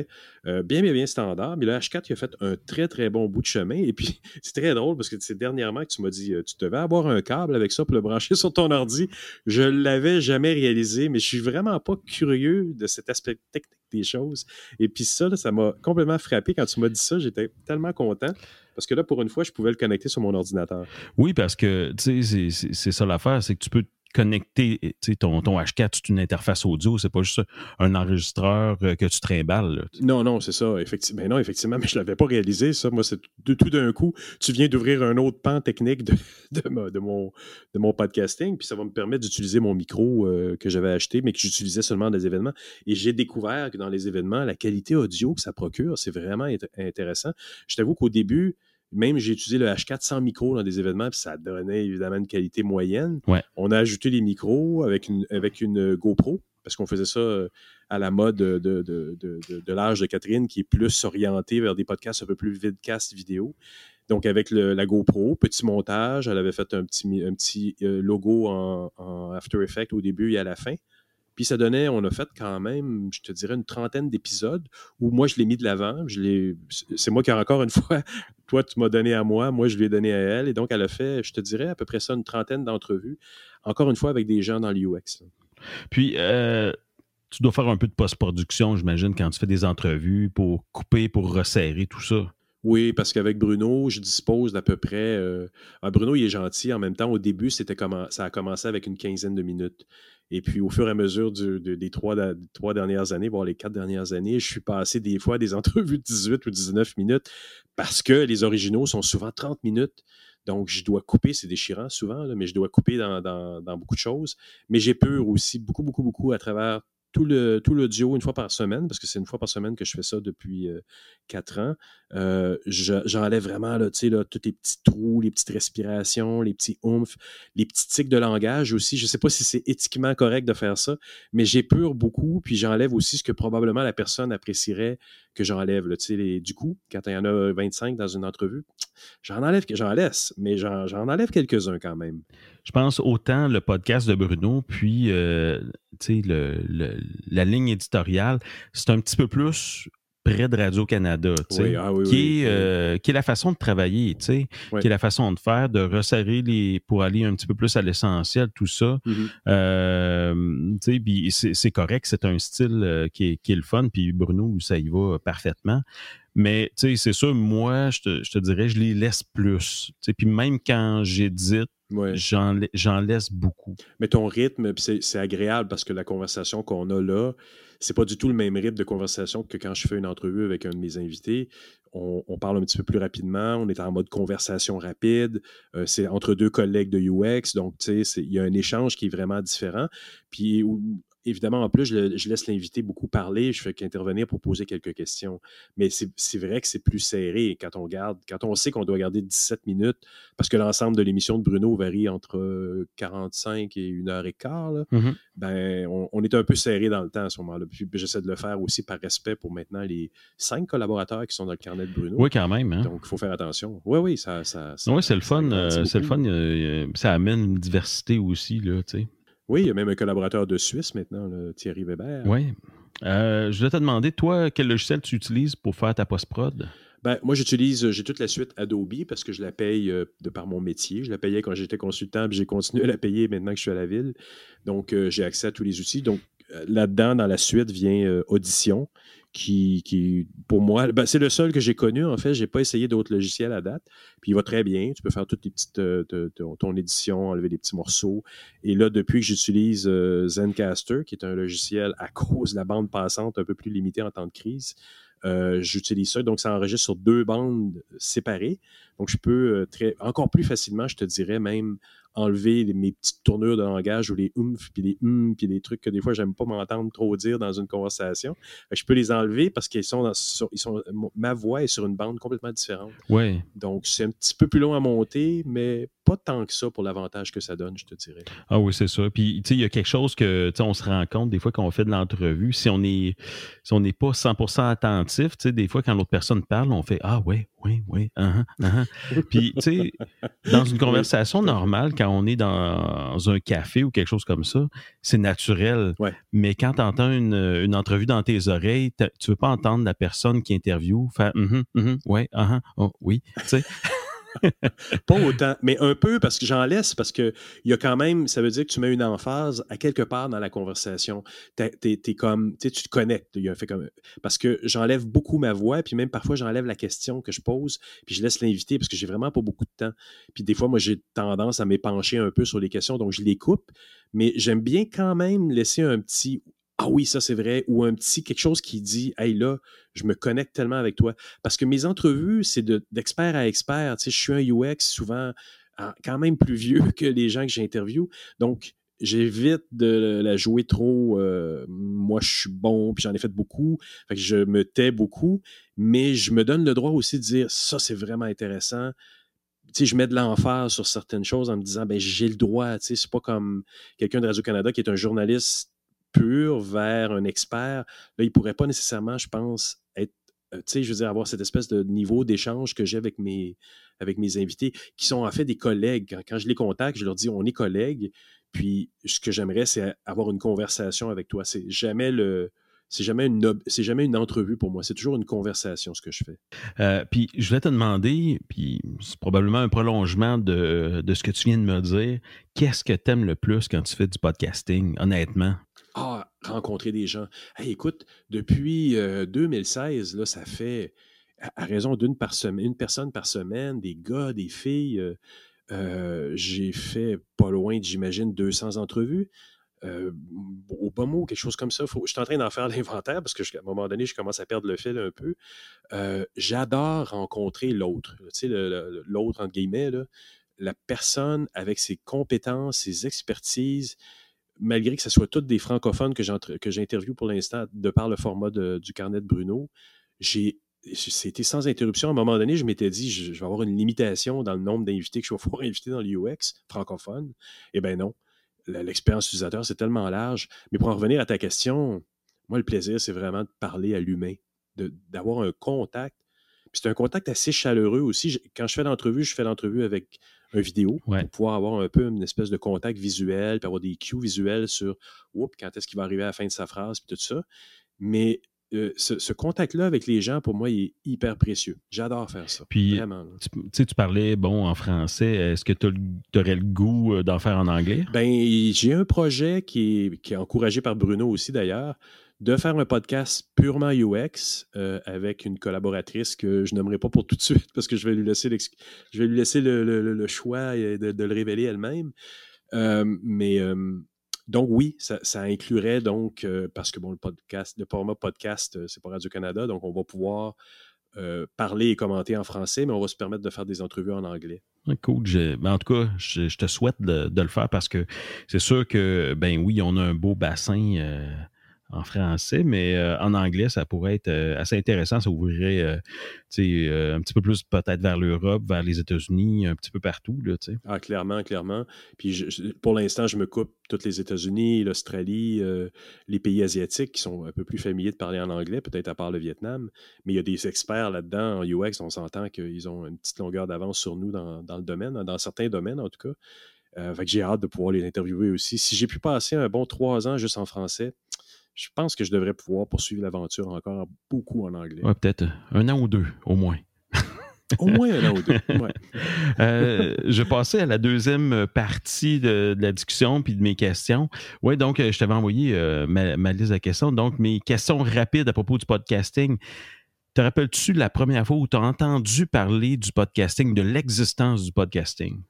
D: Bien standard. Mais le H4, il a fait un très, très bon bout de chemin. Et puis, c'est très drôle parce que c'est dernièrement que tu m'as dit tu devais avoir un câble avec ça pour le brancher sur ton ordi. Je ne l'avais jamais réalisé, mais je suis vraiment pas curieux de cet aspect technique des choses. Et puis ça m'a complètement frappé. Quand tu m'as dit ça, j'étais tellement content. Parce que là, pour une fois, je pouvais le connecter sur mon ordinateur.
A: Oui, parce que, tu sais, c'est ça l'affaire, c'est que tu peux connecter ton H4, c'est une interface audio, c'est pas juste un enregistreur que tu trimbales. Là.
D: Non, c'est ça. Effectivement, mais je l'avais pas réalisé, ça. Moi, c'est tout d'un coup, tu viens d'ouvrir un autre pan technique de mon podcasting, puis ça va me permettre d'utiliser mon micro que j'avais acheté, mais que j'utilisais seulement dans des événements. Et j'ai découvert que dans les événements, la qualité audio que ça procure, c'est vraiment intéressant. Je t'avoue qu'au début, même j'ai utilisé le H4 sans micro dans des événements, puis ça donnait évidemment une qualité moyenne. On a ajouté les micros avec une GoPro, parce qu'on faisait ça à la mode de l'âge de Catherine, qui est plus orientée vers des podcasts un peu plus vidcast vidéo. Donc, avec la GoPro, petit montage, elle avait fait un petit logo en After Effects au début et à la fin. Puis ça donnait, on a fait quand même, je te dirais, une 30aine d'épisodes où moi, je l'ai mis de l'avant. C'est moi qui, encore une fois, toi, tu m'as donné à moi je lui ai donné à elle. Et donc, elle a fait, je te dirais, à peu près ça, une 30aine d'entrevues. Encore une fois, avec des gens dans l'UX.
A: Puis, tu dois faire un peu de post-production, j'imagine, quand tu fais des entrevues pour couper, pour resserrer tout ça.
D: Oui, parce qu'avec Bruno, je dispose d'à peu près... Bruno, il est gentil. En même temps, au début, ça a commencé avec une 15aine de minutes. Et puis, au fur et à mesure des 3 dernières années, voire les 4 dernières années, je suis passé des fois à des entrevues de 18 ou 19 minutes parce que les originaux sont souvent 30 minutes. Donc, je dois couper, c'est déchirant souvent, là, mais je dois couper dans beaucoup de choses. Mais j'épure aussi beaucoup à travers tout l'audio une fois par semaine, parce que c'est une fois par semaine que je fais ça depuis 4 ans. J'enlève vraiment tous les petits trous, les petites respirations, les petits oomphes, les petits tics de langage aussi. Je ne sais pas si c'est éthiquement correct de faire ça, mais j'épure beaucoup, puis j'enlève aussi ce que probablement la personne apprécierait que j'enlève. Là, du coup, quand il y en a 25 dans une entrevue, j'en laisse, mais j'en enlève quelques-uns quand même.
A: Je pense autant le podcast de Bruno, puis la ligne éditoriale, c'est un petit peu plus près de Radio-Canada, qui est la façon de travailler, qui est la façon de faire, de resserrer pour aller un petit peu plus à l'essentiel, tout ça. Puis c'est correct, c'est un style qui est le fun, puis Bruno, ça y va parfaitement. Mais, c'est sûr, moi, je te dirais, je les laisse plus. Puis même quand j'édite,
D: Ouais.
A: j'en laisse beaucoup.
D: Mais ton rythme, puis c'est agréable parce que la conversation qu'on a là, c'est pas du tout le même rythme de conversation que quand je fais une entrevue avec un de mes invités. On parle un petit peu plus rapidement, on est en mode conversation rapide, c'est entre deux collègues de UX, donc tu sais, il y a un échange qui est vraiment différent. Puis évidemment, en plus, je laisse l'invité beaucoup parler, je fais qu'intervenir pour poser quelques questions. Mais c'est vrai que c'est plus serré quand on sait qu'on doit garder 17 minutes, parce que l'ensemble de l'émission de Bruno varie entre 45 et 1h15, là.
A: Mm-hmm.
D: Ben, on est un peu serré dans le temps à ce moment-là. Puis j'essaie de le faire aussi par respect pour maintenant les 5 collaborateurs qui sont dans le carnet de Bruno.
A: Oui, quand même. Hein?
D: Donc, il faut faire attention. Oui, ça
A: oui, c'est le fun. C'est le fun. Ça amène une diversité aussi, là, tu sais.
D: Oui, il y a même un collaborateur de Suisse maintenant, là, Thierry Weber.
A: Oui. Je voulais te demander, toi, quel logiciel tu utilises pour faire ta post-prod?
D: Ben, moi, j'ai toute la suite Adobe parce que je la paye de par mon métier. Je la payais quand j'étais consultant, puis j'ai continué à la payer maintenant que je suis à la ville. Donc, j'ai accès à tous les outils. Donc, là-dedans, dans la suite, vient Audition, qui pour moi, ben, c'est le seul que j'ai connu. En fait, je n'ai pas essayé d'autres logiciels à date. Puis, il va très bien. Tu peux faire toutes les petites ton édition, enlever des petits morceaux. Et là, depuis que j'utilise Zencastr, qui est un logiciel à cause de la bande passante un peu plus limitée en temps de crise, j'utilise ça, donc ça enregistre sur 2 bandes séparées. Donc, je peux encore plus facilement, je te dirais même, enlever mes petites tournures de langage ou les puis les puis les trucs que des fois, j'aime pas m'entendre trop dire dans une conversation. Je peux les enlever parce qu'ils sont ma voix est sur une bande complètement différente.
A: Ouais.
D: Donc, c'est un petit peu plus long à monter, mais pas tant que ça pour l'avantage que ça donne, je te dirais.
A: Ah oui, c'est ça. Puis, tu sais, il y a quelque chose que, tu sais, on se rend compte des fois quand on fait de l'entrevue, si on n'est pas 100% attentif, tu sais, des fois quand l'autre personne parle, on fait « Ah ouais, oui, oui, Puis, tu sais, dans une conversation normale, quand on est dans un café ou quelque chose comme ça, c'est naturel.
D: Ouais.
A: Mais quand tu entends une entrevue dans tes oreilles, tu ne veux pas entendre la personne qui interviewe faire « ouais, oh, oui », tu sais.
D: Pas autant, mais un peu parce que j'en laisse, parce que il y a quand même, ça veut dire que tu mets une emphase à quelque part dans la conversation. T'es comme, tu te connectes. Il y a un fait comme, parce que j'enlève beaucoup ma voix, puis même parfois j'enlève la question que je pose, puis je laisse l'invité parce que j'ai vraiment pas beaucoup de temps. Puis des fois, moi, j'ai tendance à m'épancher un peu sur les questions, donc je les coupe, mais j'aime bien quand même laisser un petit « Ah oui, ça c'est vrai » ou un petit quelque chose qui dit « Hey là, je me connecte tellement avec toi ». Parce que mes entrevues, c'est d'expert à expert. Tu sais, je suis un UX souvent quand même plus vieux que les gens que j'interviewe. Donc, j'évite de la jouer trop. Moi, je suis bon, puis j'en ai fait beaucoup. Fait que je me tais beaucoup, mais je me donne le droit aussi de dire « Ça, c'est vraiment intéressant ». Tu sais, je mets de l'emphase sur certaines choses en me disant « Ben, j'ai le droit. » Tu sais, c'est pas comme quelqu'un de Radio-Canada qui est un journaliste pur vers un expert, là, il ne pourrait pas nécessairement, je pense, être, tu sais, je veux dire, avoir cette espèce de niveau d'échange que j'ai avec mes invités, qui sont en fait des collègues. Quand je les contacte, je leur dis, on est collègues, puis ce que j'aimerais, c'est avoir une conversation avec toi. C'est jamais une entrevue pour moi, c'est toujours une conversation, ce que je fais.
A: Puis, je voulais te demander, puis c'est probablement un prolongement de ce que tu viens de me dire, qu'est-ce que tu aimes le plus quand tu fais du podcasting, honnêtement?
D: Rencontrer des gens. Hey, écoute, depuis 2016, là, ça fait à raison une personne par semaine, des gars, des filles. J'ai fait pas loin, j'imagine, 200 entrevues. Au bas mot, quelque chose comme ça. Je suis en train d'en faire l'inventaire parce qu'à un moment donné, je commence à perdre le fil un peu. J'adore rencontrer l'autre. Tu sais, l'autre, entre guillemets, là, la personne avec ses compétences, ses expertises, malgré que ce soit toutes des francophones que j'interviewe pour l'instant, de par le format du carnet de Bruno, c'était sans interruption. À un moment donné, je m'étais dit, je vais avoir une limitation dans le nombre d'invités que je vais pouvoir inviter dans l'UX francophone. Eh bien non. L'expérience utilisateur, c'est tellement large. Mais pour en revenir à ta question, moi, le plaisir, c'est vraiment de parler à l'humain, d'avoir un contact. Puis c'est un contact assez chaleureux aussi. Quand je fais l'entrevue avec un vidéo pour pouvoir avoir un peu une espèce de contact visuel, puis avoir des cues visuels sur quand est-ce qu'il va arriver à la fin de sa phrase, puis tout ça. Mais ce contact-là avec les gens, pour moi, il est hyper précieux. J'adore faire ça.
A: Puis,
D: vraiment.
A: Tu parlais, en français. Est-ce que tu aurais le goût d'en faire en anglais?
D: Ben, j'ai un projet qui est encouragé par Bruno aussi, d'ailleurs, de faire un podcast purement UX avec une collaboratrice que je n'aimerais pas pour tout de suite parce que je vais lui laisser, le choix de le révéler elle-même. Donc oui, ça inclurait donc, parce que bon, le format podcast, c'est pas Radio-Canada, donc on va pouvoir parler et commenter en français, mais on va se permettre de faire des entrevues en anglais.
A: Cool. En tout cas, je te souhaite de le faire parce que c'est sûr que, ben oui, on a un beau bassin en français, mais en anglais, ça pourrait être assez intéressant. Ça ouvrirait un petit peu plus peut-être vers l'Europe, vers les États-Unis, un petit peu partout. Là,
D: Ah, clairement. Puis pour l'instant, je me coupe toutes les États-Unis, l'Australie, les pays asiatiques qui sont un peu plus familiers de parler en anglais, peut-être à part le Vietnam. Mais il y a des experts là-dedans en UX. On s'entend qu'ils ont une petite longueur d'avance sur nous dans le domaine, dans certains domaines en tout cas. Fait que j'ai hâte de pouvoir les interviewer aussi. Si j'ai pu passer un bon 3 ans juste en français, je pense que je devrais pouvoir poursuivre l'aventure encore beaucoup en anglais.
A: Ouais, peut-être 1 an ou 2, au moins.
D: Au moins 1 an ou 2, ouais.
A: Je passais à la deuxième partie de la discussion puis de mes questions. Oui, donc, je t'avais envoyé ma liste de questions. Donc, mes questions rapides à propos du podcasting. Te rappelles-tu la première fois où tu as entendu parler du podcasting, de l'existence du podcasting?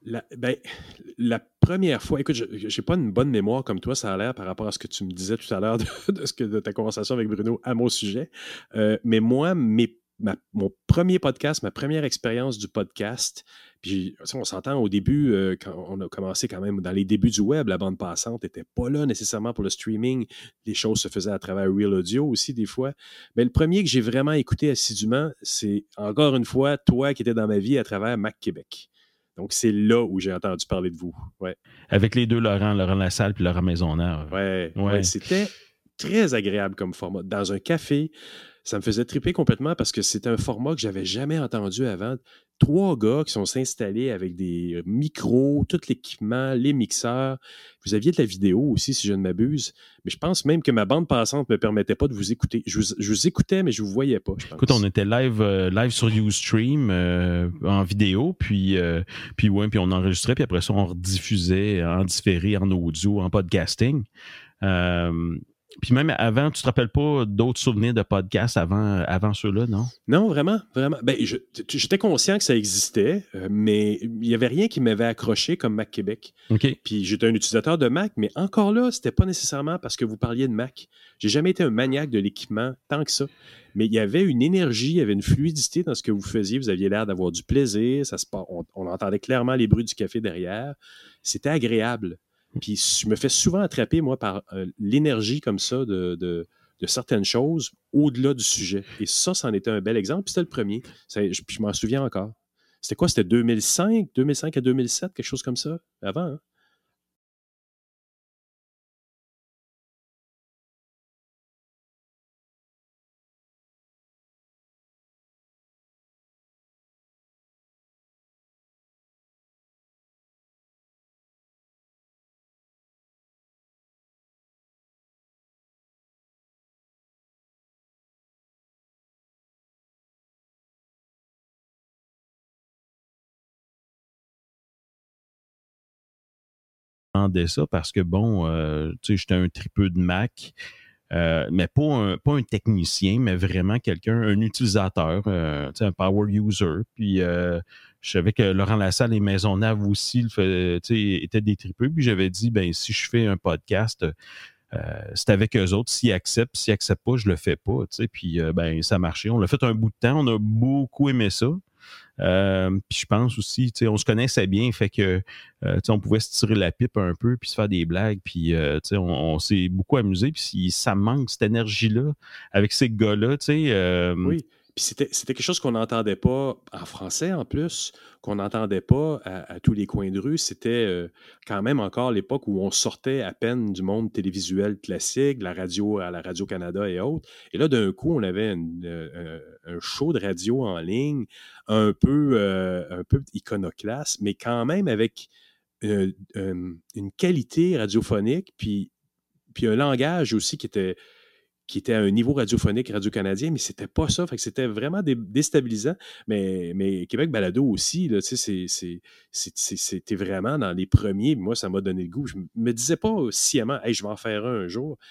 D: La première fois, écoute, je n'ai pas une bonne mémoire comme toi, ça a l'air par rapport à ce que tu me disais tout à l'heure de ta conversation avec Bruno à mon sujet. Mais moi, mon premier podcast, ma première expérience du podcast, puis on s'entend au début, quand on a commencé quand même dans les débuts du web, la bande passante n'était pas là nécessairement pour le streaming. Les choses se faisaient à travers Real Audio aussi des fois. Mais le premier que j'ai vraiment écouté assidûment, c'est encore une fois toi qui étais dans ma vie à travers Mac Québec. Donc, c'est là où j'ai entendu parler de vous. Ouais.
A: Avec les deux Laurent Lassalle puis Laurent Maisonneuve.
D: Ouais, c'était très agréable comme format. Dans un café, ça me faisait triper complètement parce que c'était un format que j'avais jamais entendu avant. 3 gars qui sont s'installer avec des micros, tout l'équipement, les mixeurs. Vous aviez de la vidéo aussi, si je ne m'abuse. Mais je pense même que ma bande passante ne me permettait pas de vous écouter. Je vous écoutais, mais je ne vous voyais pas, je pense.
A: Écoute, on était live sur Ustream en vidéo, puis on enregistrait, puis après ça, on rediffusait en différé, en audio, en podcasting. Puis même avant, tu te rappelles pas d'autres souvenirs de podcasts avant ceux-là, non?
D: Non, vraiment. Ben, j'étais conscient que ça existait, mais il n'y avait rien qui m'avait accroché comme Mac Québec.
A: OK.
D: Puis j'étais un utilisateur de Mac, mais encore là, c'était pas nécessairement parce que vous parliez de Mac. J'ai jamais été un maniaque de l'équipement tant que ça. Mais il y avait une énergie, il y avait une fluidité dans ce que vous faisiez. Vous aviez l'air d'avoir du plaisir. On entendait clairement les bruits du café derrière. C'était agréable. Puis je me fais souvent attraper, moi, par l'énergie comme ça de certaines choses au-delà du sujet. Et ça, c'en était un bel exemple. Puis c'était le premier. Je m'en souviens encore. C'était quoi? C'était 2005 à 2007, quelque chose comme ça? Avant, hein?
A: Ça parce que, bon, tu sais, j'étais un tripeux de Mac, mais pas un technicien, mais vraiment quelqu'un, un utilisateur, tu sais, un power user. Puis, je savais que Laurent Lassalle et Maisonneuve aussi tu sais, étaient des tripeux. Puis, j'avais dit, ben si je fais un podcast, c'est avec eux autres. S'ils acceptent pas, je le fais pas. Tu sais. Puis, ben ça a marché. On l'a fait un bout de temps. On a beaucoup aimé ça. Puis je pense aussi, on se connaissait bien, fait que on pouvait se tirer la pipe un peu, puis se faire des blagues, puis on s'est beaucoup amusé, puis ça me manque cette énergie-là avec ces gars-là,
D: Oui, puis c'était quelque chose qu'on n'entendait pas en français en plus, qu'on n'entendait pas à tous les coins de rue. C'était quand même encore l'époque où on sortait à peine du monde télévisuel classique, la radio à la Radio-Canada et autres. Et là, d'un coup, on avait un show de radio en ligne, un peu iconoclaste, mais quand même avec une qualité radiophonique, puis un langage aussi qui était à un niveau radiophonique radio-canadien, mais c'était pas ça. Fait que c'était vraiment déstabilisant. Mais Québec Balado aussi, là, c'était vraiment dans les premiers. Moi, ça m'a donné le goût. Je me disais pas sciemment, hey, je vais en faire un jour.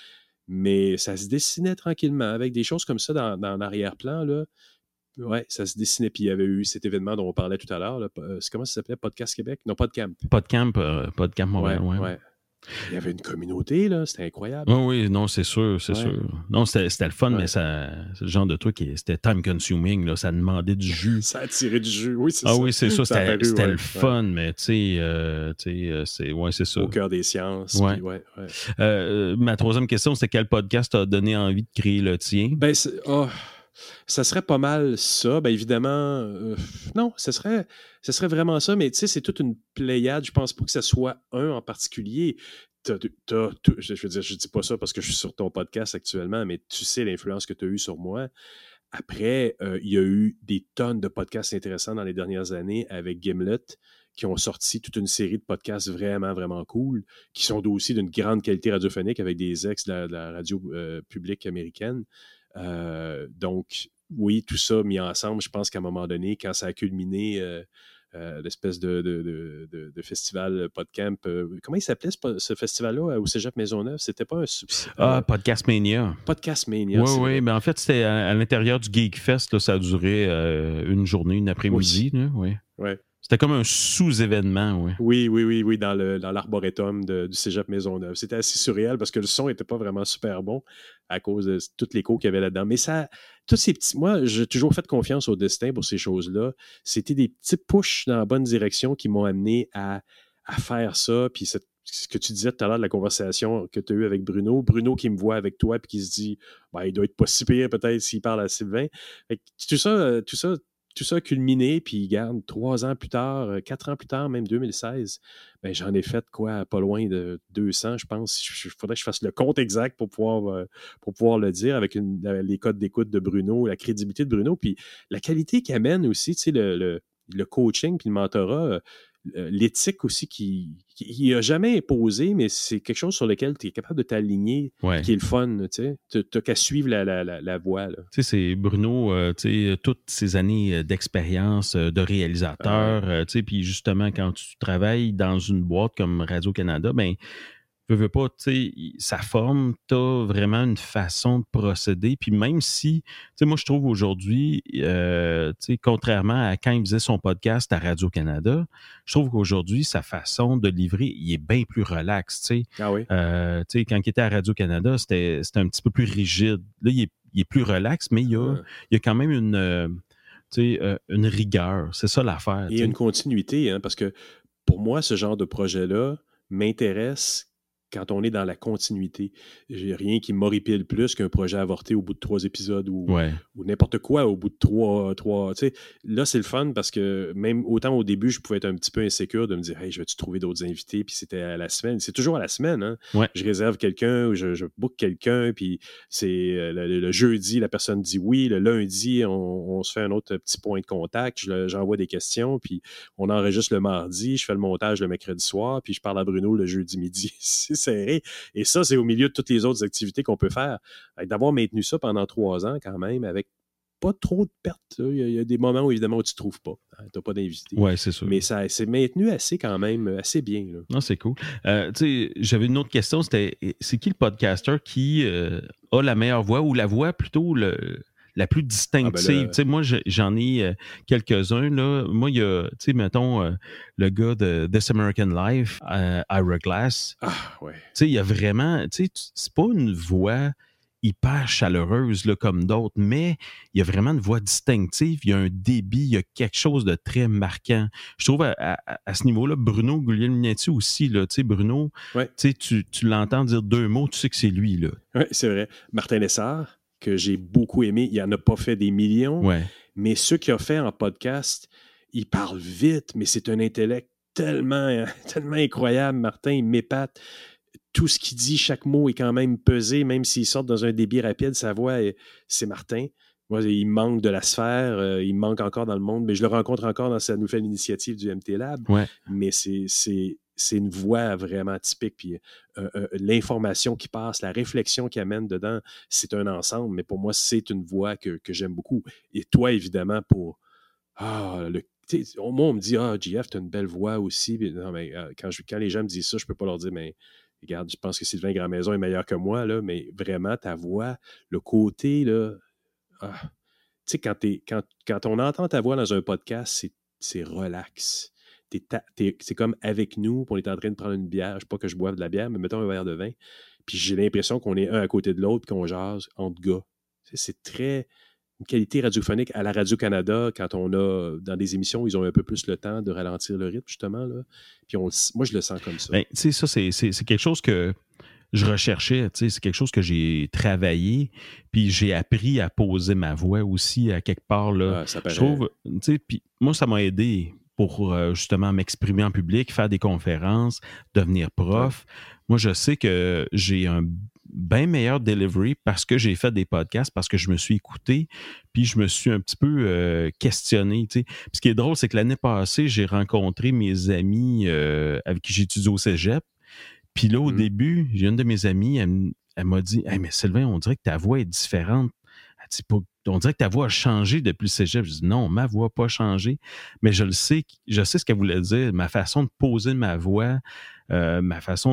D: Mais ça se dessinait tranquillement avec des choses comme ça dans l'arrière-plan, là. Ouais, ça se dessinait. Puis il y avait eu cet événement dont on parlait tout à l'heure. Là. Comment ça s'appelait? Podcast Québec? Non, Podcamp.
A: Podcamp Montréal,
D: Ouais,
A: ouais.
D: ouais. Il y avait une communauté, là. C'était incroyable.
A: Oui, non, c'est sûr. Non, c'était le fun, mais c'est le genre de truc c'était time consuming, là. Ça demandait du jus.
D: Ça a tiré du jus, oui, c'est ça.
A: Ah oui, c'est ça. C'était le fun,
D: ouais.
A: mais tu sais, c'est ça.
D: Au cœur des sciences.
A: Ouais.
D: Puis,
A: ma troisième question, c'était quel podcast t'a donné envie de créer le tien?
D: Ben, ça serait pas mal ça. Ben évidemment, non, ça serait vraiment ça, mais tu sais, c'est toute une pléiade. Je pense pas que ce soit un en particulier. Je veux dire, je dis pas ça parce que je suis sur ton podcast actuellement, mais tu sais l'influence que tu as eue sur moi. Après, il y a eu des tonnes de podcasts intéressants dans les dernières années avec Gimlet, qui ont sorti toute une série de podcasts vraiment, vraiment cool, qui sont aussi d'une grande qualité radiophonique avec des ex de la radio publique américaine. Donc, oui, tout ça mis ensemble, je pense qu'à un moment donné, quand ça a culminé, l'espèce de festival PodCamp, comment il s'appelait ce festival-là au Cégep Maisonneuve? C'était pas un...
A: Podcast Mania.
D: Podcast Mania,
A: oui, mais en fait, c'était à l'intérieur du Geek Fest, là, ça a duré une journée, une après-midi. Oui.
D: Ouais.
A: C'était comme un sous-événement, oui.
D: Oui, dans l'arboretum du Cégep Maisonneuve. C'était assez surréel parce que le son n'était pas vraiment super bon à cause de toutes les l'écho qu'il y avait là-dedans. Mais tous ces petits... Moi, j'ai toujours fait confiance au destin pour ces choses-là. C'était des petits pushs dans la bonne direction qui m'ont amené à faire ça. Puis ce que tu disais tout à l'heure de la conversation que tu as eue avec Bruno. Bruno qui me voit avec toi puis qui se dit il doit être pas si pire peut-être s'il parle à Sylvain. Fait que tout ça a culminé, puis regarde, 3 ans plus tard, 4 ans plus tard, même 2016, ben, j'en ai fait pas loin de 200, je pense. Il faudrait que je fasse le compte exact pour pouvoir le dire avec les codes d'écoute de Bruno, la crédibilité de Bruno, puis la qualité qu'il amène aussi, tu sais, le coaching puis le mentorat, l'éthique aussi qui n'a jamais imposé, mais c'est quelque chose sur lequel tu es capable de t'aligner, qui est le fun. Tu n'as qu'à suivre la voie. Tu
A: sais, c'est Bruno, toutes ces années d'expérience de réalisateur, puis justement, quand tu travailles dans une boîte comme Radio-Canada, ben veux pas, tu sais, ça forme, tu as vraiment une façon de procéder. Puis même si, tu sais, moi, je trouve aujourd'hui, tu sais, contrairement à quand il faisait son podcast à Radio-Canada, je trouve qu'aujourd'hui, sa façon de livrer, il est bien plus relax, tu sais.
D: Ah oui?
A: Tu sais, quand il était à Radio-Canada, c'était un petit peu plus rigide. Là, il est plus relax, mais il y a quand même une rigueur. C'est ça l'affaire.
D: Il y a une continuité, hein, parce que pour moi, ce genre de projet-là m'intéresse quand on est dans la continuité. J'ai rien qui m'horripile plus qu'un projet avorté au bout de 3 épisodes ou n'importe quoi au bout de 3. Tu sais, là, c'est le fun parce que même autant au début, je pouvais être un petit peu insécure de me dire « Hey, je vais-tu trouver d'autres invités? » Puis c'était à la semaine. C'est toujours à la semaine. Hein?
A: Ouais.
D: Je réserve quelqu'un ou je book quelqu'un, puis c'est le jeudi, la personne dit oui. Le lundi, on se fait un autre petit point de contact. J'envoie des questions, puis on enregistre le mardi. Je fais le montage le mercredi soir, puis je parle à Bruno le jeudi midi. Serré. Et ça, c'est au milieu de toutes les autres activités qu'on peut faire. D'avoir maintenu ça pendant 3 ans, quand même, avec pas trop de pertes. Il y a des moments où, évidemment, où tu ne trouves pas. Tu n'as pas d'invité.
A: Oui, c'est sûr.
D: Mais ça s'est maintenu quand même assez bien. Là.
A: Non, c'est cool. Tu sais, j'avais une autre question. C'était, c'est qui le podcaster qui a la meilleure voix ou la voix plutôt la plus distinctive? Moi, j'en ai quelques-uns. Là. Moi, il y a, mettons, le gars de This American Life, Ira Glass.
D: Ah, ouais.
A: Il y a vraiment, c'est pas une voix hyper chaleureuse là, comme d'autres, mais il y a vraiment une voix distinctive, il y a un débit, il y a quelque chose de très marquant. Je trouve à ce niveau-là, Bruno Guglielminetti aussi, là, Bruno, tu l'entends dire 2 mots, tu sais que c'est lui.
D: Oui, c'est vrai. Martin Lessard, que j'ai beaucoup aimé. Il n'en a pas fait des millions, mais ceux qu'il a fait en podcast, il parle vite, mais c'est un intellect tellement, tellement incroyable. Martin, il m'épate. Tout ce qu'il dit, chaque mot est quand même pesé, même s'il sort dans un débit rapide, sa voix, c'est Martin. Moi, il manque de la sphère, il manque encore dans le monde, mais je le rencontre encore dans sa nouvelle initiative du MT Lab. Mais c'est une voix vraiment typique. Puis l'information qui passe, la réflexion qui amène dedans, c'est un ensemble. Mais pour moi, c'est une voix que j'aime beaucoup. Et toi, évidemment, pour... moi, on me dit « JF, tu as une belle voix aussi. » Non, mais quand les gens me disent ça, je ne peux pas leur dire « Mais regarde, je pense que Sylvain Grandmaison est meilleur que moi, là, mais vraiment, ta voix, le côté, là, tu sais, quand on entend ta voix dans un podcast, c'est relax. C'est comme avec nous, puis on est en train de prendre une bière. Je ne sais pas que je boive de la bière, mais mettons un verre de vin. Puis j'ai l'impression qu'on est un à côté de l'autre, puis qu'on jase entre gars. C'est très une qualité radiophonique à la Radio-Canada, quand on a, dans des émissions, ils ont un peu plus le temps de ralentir le rythme, justement. Là. Puis moi, je le sens comme ça.
A: Ben, tu sais, ça, c'est quelque chose que je recherchais, tu sais, c'est quelque chose que j'ai travaillé, puis j'ai appris à poser ma voix aussi à quelque part, là.
D: Ça paraît.
A: Je trouve, tu sais, puis moi, ça m'a aidé pour justement m'exprimer en public, faire des conférences, devenir prof. Ouais. Moi, je sais que j'ai un bien meilleur delivery parce que j'ai fait des podcasts, parce que je me suis écouté, puis je me suis un petit peu questionné, tu sais. Puis ce qui est drôle, c'est que l'année passée, j'ai rencontré mes amis avec qui j'étudie au cégep. Puis là, au début, j'ai une de mes amies, elle m'a dit « Hey, mais Sylvain, on dirait que ta voix est différente. » Elle dit, on dirait que ta voix a changé depuis le cégep. Je dis « Non, ma voix n'a pas changé. » Mais je sais ce qu'elle voulait dire. Ma façon de poser ma voix, ma façon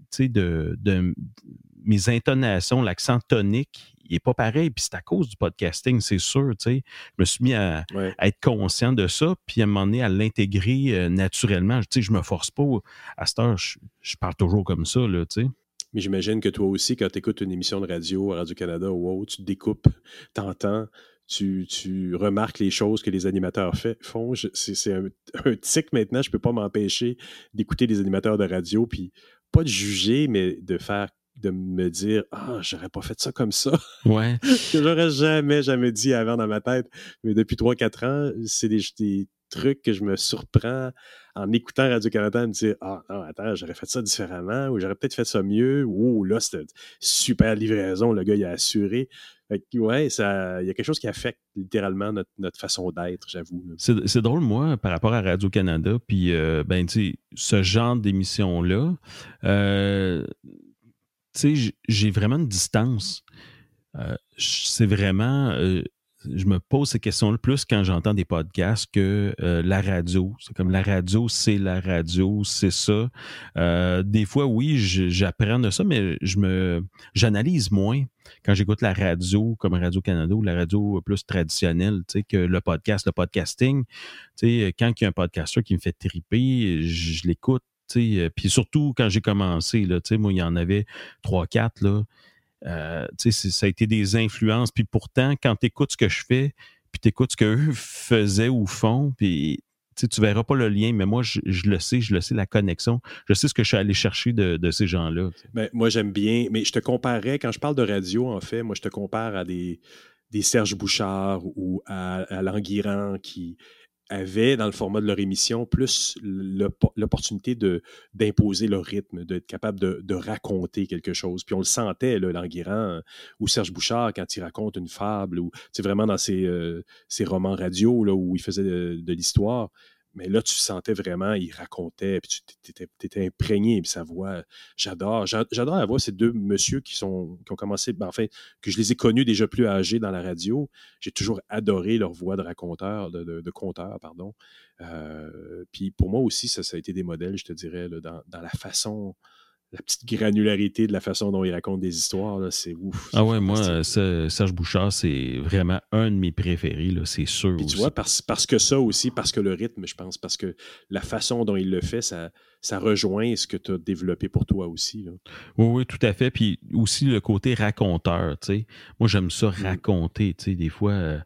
A: de mes intonations, l'accent tonique, il n'est pas pareil. Puis c'est à cause du podcasting, c'est sûr. Tu sais. Je me suis mis à être conscient de ça, puis à un moment donné, à l'intégrer naturellement. Tu sais, je ne me force pas. À cette heure, je parle toujours comme ça, là, tu sais.
D: Mais j'imagine que toi aussi, quand tu écoutes une émission de radio à Radio-Canada ou autre, tu découpes, t'entends, tu remarques les choses que les animateurs font. C'est un tic maintenant, je ne peux pas m'empêcher d'écouter les animateurs de radio, puis pas de juger, mais de me dire « Ah, j'aurais pas fait ça comme ça. »
A: Ouais.
D: Que j'aurais jamais dit avant dans ma tête. Mais depuis 3-4 ans, c'est des trucs que je me surprends en écoutant Radio-Canada, me dire « Ah, non, attends, j'aurais fait ça différemment, ou j'aurais peut-être fait ça mieux. Oh, là, c'était super livraison, le gars, il a assuré. » Ouais, il y a quelque chose qui affecte littéralement notre façon d'être, j'avoue.
A: C'est drôle, moi, par rapport à Radio-Canada, puis, ben, tu sais, ce genre d'émission-là, tu sais, j'ai vraiment une distance. C'est vraiment... je me pose ces questions-là plus quand j'entends des podcasts que la radio. C'est comme la radio, c'est ça. Des fois, oui, j'apprends de ça, mais j'analyse moins quand j'écoute la radio comme Radio-Canada ou la radio plus traditionnelle, tu sais, que le podcasting. Tu sais, quand il y a un podcasteur qui me fait triper, je l'écoute. Puis surtout quand j'ai commencé, là, moi, il y en avait 3-4, là. Ça a été des influences. Puis pourtant, quand tu écoutes ce que je fais, puis tu écoutes ce qu'eux faisaient ou font, puis tu verras pas le lien, mais moi, je le sais, la connexion. Je sais ce que je suis allé chercher de ces gens-là.
D: Ben, moi, j'aime bien, mais je te comparais, quand je parle de radio, en fait, moi, je te compare à des Serge Bouchard ou à Languirand qui avaient, dans le format de leur émission, plus l'opportunité d'imposer leur rythme, d'être capable de raconter quelque chose. Puis on le sentait, là, Languirand ou Serge Bouchard, quand il raconte une fable, ou vraiment dans ses romans radio là, où il faisait de l'histoire. Mais là, tu sentais vraiment, il racontait, puis tu étais imprégné, puis sa voix, j'adore la voix. Ces deux messieurs qui ont commencé, que je les ai connus déjà plus âgés dans la radio. J'ai toujours adoré leur voix de raconteur, de conteur, pardon. Puis pour moi aussi, ça a été des modèles, je te dirais, là, dans la façon... La petite granularité de la façon dont il raconte des histoires, là, c'est ouf.
A: Ah ouais, moi, Serge Bouchard, c'est vraiment un de mes préférés, là, c'est sûr.
D: Puis tu vois, parce que ça aussi, parce que le rythme, je pense, parce que la façon dont il le fait, ça rejoint ce que tu as développé pour toi aussi. Là.
A: Oui, tout à fait. Puis aussi le côté raconteur, tu sais. Moi, j'aime ça raconter, tu sais, des fois...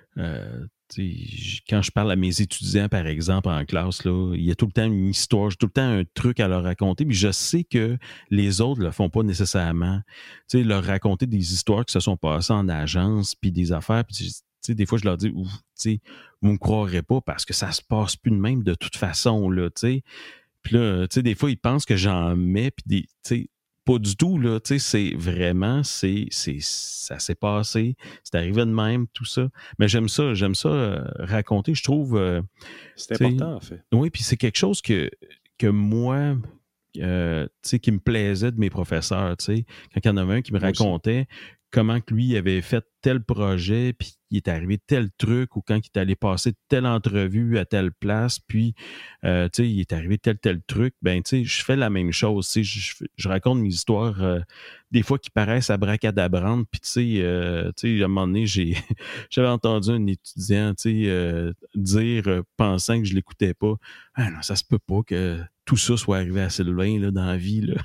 A: quand je parle à mes étudiants, par exemple, en classe, là, il y a tout le temps une histoire, j'ai tout le temps un truc à leur raconter, puis je sais que les autres ne le font pas nécessairement. Tu sais, leur raconter des histoires qui se sont passées en agence, puis des affaires, puis des fois, je leur dis, vous ne me croirez pas parce que ça se passe plus de même de toute façon, là, tu sais. Puis là, des fois, ils pensent que j'en mets, puis pas du tout, là, tu sais, c'est vraiment, ça s'est passé, c'est arrivé de même, tout ça. Mais j'aime ça raconter, je trouve...
D: c'est important, en fait.
A: Oui, puis c'est quelque chose que moi, tu sais, qui me plaisait de mes professeurs, tu sais, quand il y en avait un qui me racontait comment que lui avait fait tel projet, puis il est arrivé tel truc, ou quand il est allé passer telle entrevue à telle place, puis il est arrivé tel truc, je fais la même chose. Je raconte mes histoires, des fois qui paraissent abracadabrantes, puis à un moment donné, j'avais entendu un étudiant dire, pensant que je l'écoutais pas, « Ah non, ça se peut pas que tout ça soit arrivé à Sylvain là, dans la vie. » là.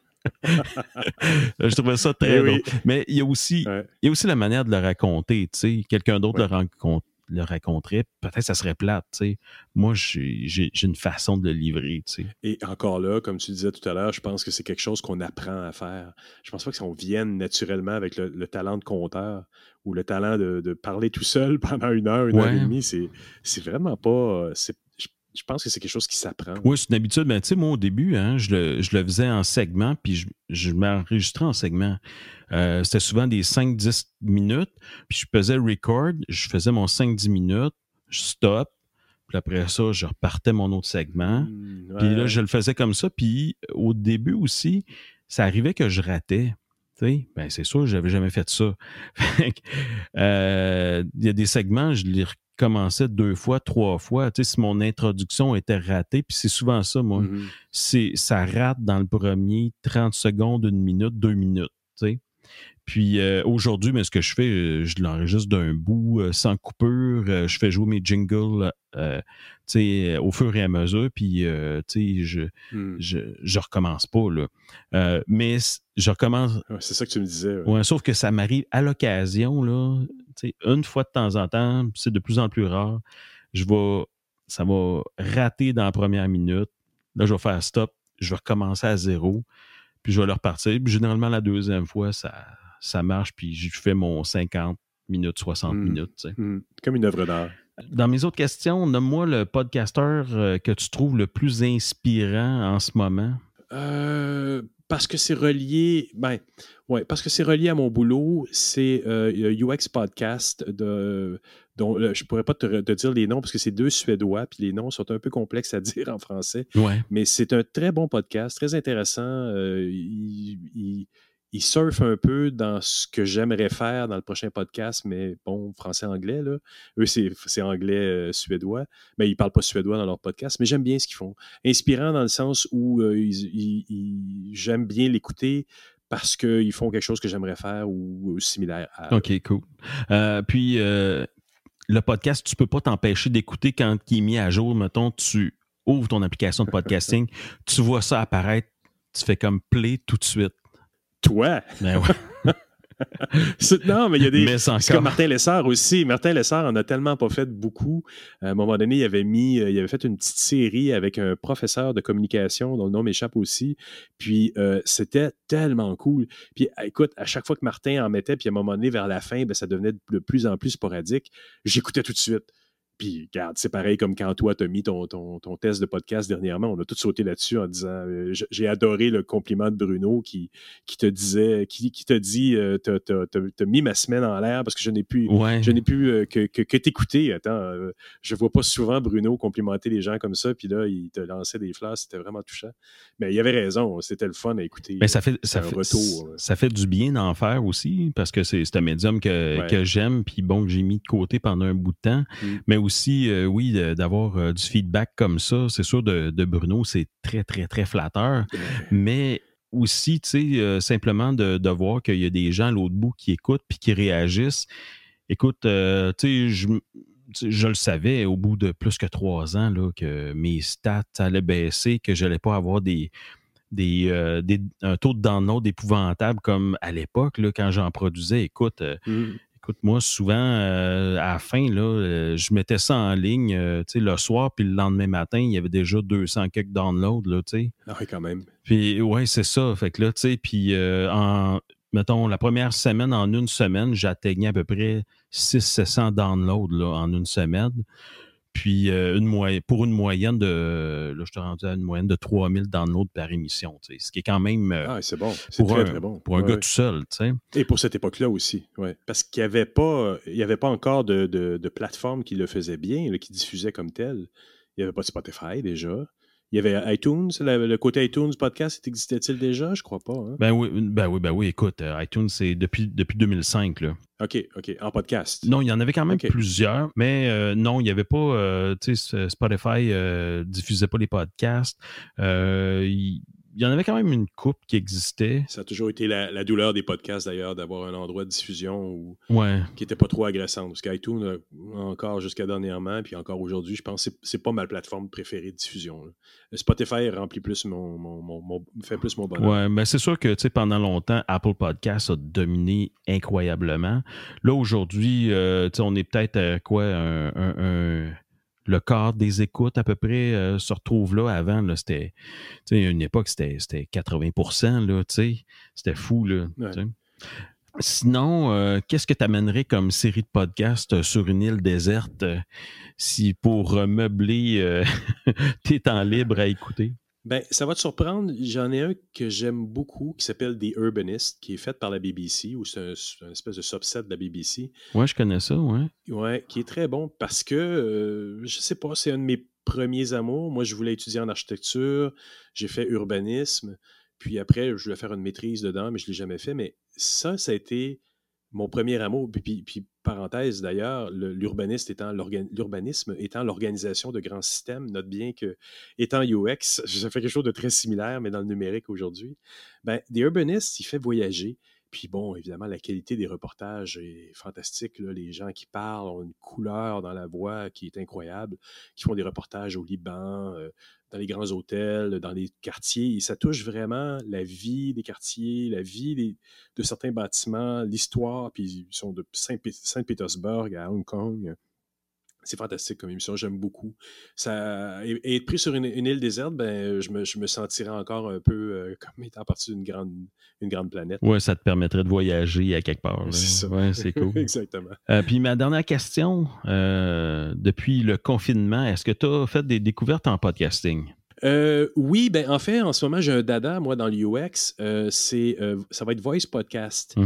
A: Je trouvais ça très drôle. Mais il y a aussi la manière de le raconter. Quelqu'un d'autre le raconterait, peut-être ça serait plate. Moi, j'ai une façon de le livrer.
D: Et encore là, comme tu disais tout à l'heure, je pense que c'est quelque chose qu'on apprend à faire. Je pense pas que ça vienne naturellement avec le talent de conteur ou le talent de parler tout seul pendant une heure et demie. C'est vraiment pas... Je pense que c'est quelque chose qui s'apprend.
A: Oui, c'est une habitude. Mais moi, au début, je le faisais en segments, puis je m'enregistrais en segments. C'était souvent des 5-10 minutes, puis je faisais record, je faisais mon 5-10 minutes, je stop, puis après ça, je repartais mon autre segment. Puis là, je le faisais comme ça. Puis au début aussi, ça arrivait que je ratais. C'est sûr, je n'avais jamais fait ça. Il y a des segments, je les commençais 2 fois, 3 fois. Si mon introduction était ratée, puis c'est souvent ça, moi, ça rate dans le premier 30 secondes, 1 minute, 2 minutes. Puis aujourd'hui, ce que je fais, je l'enregistre d'un bout, sans coupure. Je fais jouer mes jingles au fur et à mesure, puis je recommence pas. Là. Mais je recommence...
D: c'est ça que tu me disais.
A: Ouais, sauf que ça m'arrive à l'occasion, là, une fois de temps en temps, c'est de plus en plus rare. Ça va rater dans la première minute. Là, je vais faire stop, je vais recommencer à 0, puis je vais le repartir. Puis généralement, la deuxième fois, ça marche, puis je fais mon 50 minutes, 60 minutes.
D: Comme une œuvre d'art.
A: Dans mes autres questions, nomme-moi le podcasteur que tu trouves le plus inspirant en ce moment.
D: Parce que c'est relié... parce que c'est relié à mon boulot. C'est UX Podcast dont je ne pourrais pas te dire les noms parce que c'est 2 Suédois, puis les noms sont un peu complexes à dire en français.
A: Ouais.
D: Mais c'est un très bon podcast, très intéressant. Il surfe un peu dans ce que j'aimerais faire dans le prochain podcast, mais bon, français-anglais, là. Eux, c'est anglais-suédois, mais ils ne parlent pas suédois dans leur podcast, mais j'aime bien ce qu'ils font. Inspirant dans le sens où j'aime bien l'écouter parce qu'ils font quelque chose que j'aimerais faire ou similaire à...
A: OK, cool. Puis, le podcast, tu ne peux pas t'empêcher d'écouter quand il est mis à jour. Mettons, tu ouvres ton application de podcasting, tu vois ça apparaître, tu fais comme play tout de suite.
D: Toi?
A: Ben ouais.
D: Non, mais il y a des...
A: Mais
D: c'est comme Martin Lessard aussi. Martin Lessard en a tellement pas fait beaucoup. À un moment donné, il avait fait une petite série avec un professeur de communication dont le nom m'échappe aussi. Puis c'était tellement cool. Puis écoute, à chaque fois que Martin en mettait, puis à un moment donné, vers la fin, ça devenait de plus en plus sporadique. J'écoutais tout de suite. Puis, regarde, c'est pareil comme quand toi, tu as mis ton test de podcast dernièrement. On a tous sauté là-dessus en disant j'ai adoré le compliment de Bruno qui te disait, qui te dit t'as mis ma semaine en l'air parce que je n'ai plus que t'écouter. Attends, je vois pas souvent Bruno complimenter les gens comme ça. Puis là, il te lançait des fleurs. C'était vraiment touchant. Mais il avait raison. C'était le fun à écouter.
A: Mais ça fait du bien d'en faire aussi parce que c'est un médium que j'aime puis bon, que j'ai mis de côté pendant un bout de temps. Mais aussi, d'avoir du feedback comme ça, c'est sûr, de Bruno, c'est très, très, très flatteur. Mais aussi, tu sais, simplement de voir qu'il y a des gens à l'autre bout qui écoutent puis qui réagissent. Écoute, tu sais, je le savais au bout de plus que 3 ans là, que mes stats allaient baisser, que je n'allais pas avoir un taux de download épouvantable comme à l'époque, là, quand j'en produisais. Écoute, moi, souvent, à la fin, là, je mettais ça en ligne le soir, puis le lendemain matin, il y avait déjà 200 quelques downloads. Là,
D: ah oui, quand même.
A: Puis, ouais, c'est ça. Fait que là, puis mettons, la première semaine, en une semaine, j'atteignais à peu près 600-700 downloads là, en une semaine. Puis, pour une moyenne de... Là, je suis rendu à une moyenne de 3000 downloads par émission, ce qui est quand même...
D: c'est bon. C'est très, très bon.
A: Pour un gars tout seul, tu sais.
D: Et pour cette époque-là aussi, oui. Parce qu'il n'y avait pas encore de plateforme qui le faisait bien, là, qui diffusait comme tel. Il n'y avait pas de Spotify, déjà. Il Il y avait iTunes, le côté iTunes podcast, existait-il déjà? Je crois pas. Hein?
A: Ben oui. Écoute, iTunes, c'est depuis 2005, là.
D: OK. En podcast.
A: Non, il y en avait quand même
D: OK.
A: plusieurs, mais non, il n'y avait pas, tu sais, Spotify diffusait pas les podcasts. Il y en avait quand même une couple qui existait.
D: Ça a toujours été la douleur des podcasts, d'ailleurs, d'avoir un endroit de diffusion
A: Ouais.
D: qui n'était pas trop agressant. Parce qu'iTunes, encore jusqu'à dernièrement, puis encore aujourd'hui, je pense que c'est pas ma plateforme préférée de diffusion. Là. Spotify remplit plus fait plus mon bonheur.
A: Ouais, mais c'est sûr que, tu sais, pendant longtemps, Apple Podcasts a dominé incroyablement. Là, aujourd'hui, tu sais, on est peut-être le quart des écoutes à peu près se retrouve là. Avant, là, c'était, tu sais, à une époque, c'était 80%, là, tu sais. C'était fou, là.
D: Ouais.
A: Tu sais. Sinon, qu'est-ce que tu amènerais comme série de podcasts sur une île déserte si pour meubler tes temps libres à écouter?
D: Ben, ça va te surprendre. J'en ai un que j'aime beaucoup qui s'appelle The Urbanist, qui est fait par la BBC, ou c'est un espèce de subset de la BBC.
A: Ouais, je connais ça, ouais.
D: Ouais, qui est très bon parce que, je sais pas, c'est un de mes premiers amours. Moi, je voulais étudier en architecture, j'ai fait urbanisme, puis après, je voulais faire une maîtrise dedans, mais je ne l'ai jamais fait. Mais ça a été mon premier amour. Puis parenthèse d'ailleurs, l'urbanisme étant l'organisation de grands systèmes, note bien que, étant UX, j'ai fait quelque chose de très similaire, mais dans le numérique aujourd'hui. Ben, The Urbanist, il fait voyager. Puis bon, évidemment, la qualité des reportages est fantastique. Là. Les gens qui parlent ont une couleur dans la voix qui est incroyable, qui font des reportages au Liban, dans les grands hôtels, dans les quartiers. Et ça touche vraiment la vie des quartiers, la vie de certains bâtiments, l'histoire. Puis ils sont de Saint-Pétersbourg à Hong Kong. C'est fantastique comme émission, j'aime beaucoup. Et être pris sur une île déserte, ben, je me sentirais encore un peu comme étant partie d'une grande planète.
A: Ouais, ça te permettrait de voyager à quelque part. Là.
D: C'est ça.
A: Ouais, c'est cool.
D: Exactement.
A: Puis ma dernière question, depuis le confinement, est-ce que tu as fait des découvertes en podcasting?
D: Oui, ben en fait, en ce moment, j'ai un dada, moi, dans l'UX. Ça va être Voice Podcast,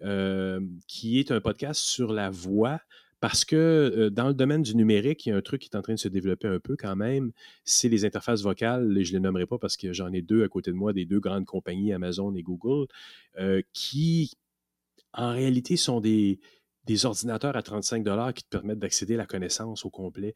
D: qui est un podcast sur la voix. Parce que dans le domaine du numérique, il y a un truc qui est en train de se développer un peu quand même, c'est les interfaces vocales, et je ne les nommerai pas parce que j'en ai deux à côté de moi, des deux grandes compagnies, Amazon et Google, qui, en réalité, sont des ordinateurs à 35 $ qui te permettent d'accéder à la connaissance au complet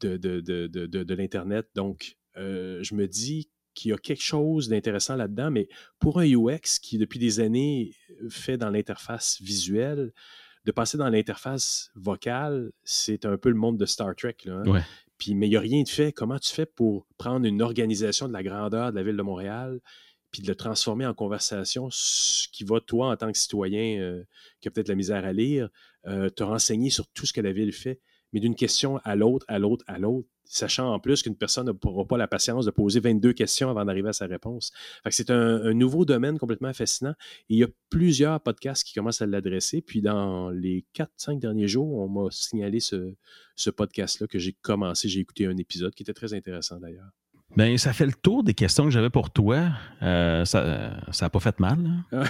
D: de l'Internet. Donc, je me dis qu'il y a quelque chose d'intéressant là-dedans, mais pour un UX qui, depuis des années, fait dans l'interface visuelle, de passer dans l'interface vocale, c'est un peu le monde de Star Trek. Là, hein?
A: Ouais.
D: Puis, mais il n'y a rien de fait. Comment tu fais pour prendre une organisation de la grandeur de la ville de Montréal puis de le transformer en conversation qui va, toi, en tant que citoyen qui a peut-être la misère à lire, te renseigner sur tout ce que la ville fait, mais d'une question à l'autre, sachant en plus qu'une personne n'aura pas la patience de poser 22 questions avant d'arriver à sa réponse. Fait que c'est un nouveau domaine complètement fascinant. Et il y a plusieurs podcasts qui commencent à l'adresser. Puis dans les 4-5 derniers jours, on m'a signalé ce podcast-là que j'ai commencé. J'ai écouté un épisode qui était très intéressant d'ailleurs.
A: Bien, ça fait le tour des questions que j'avais pour toi. Ça n'a pas fait mal. Hein?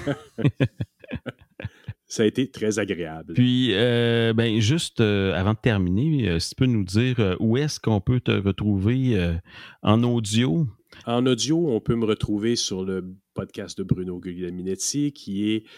D: Ça a été très agréable.
A: Puis, juste avant de terminer, si tu peux nous dire où est-ce qu'on peut te retrouver en audio?
D: En audio, on peut me retrouver sur le podcast de Bruno Guglielminetti qui est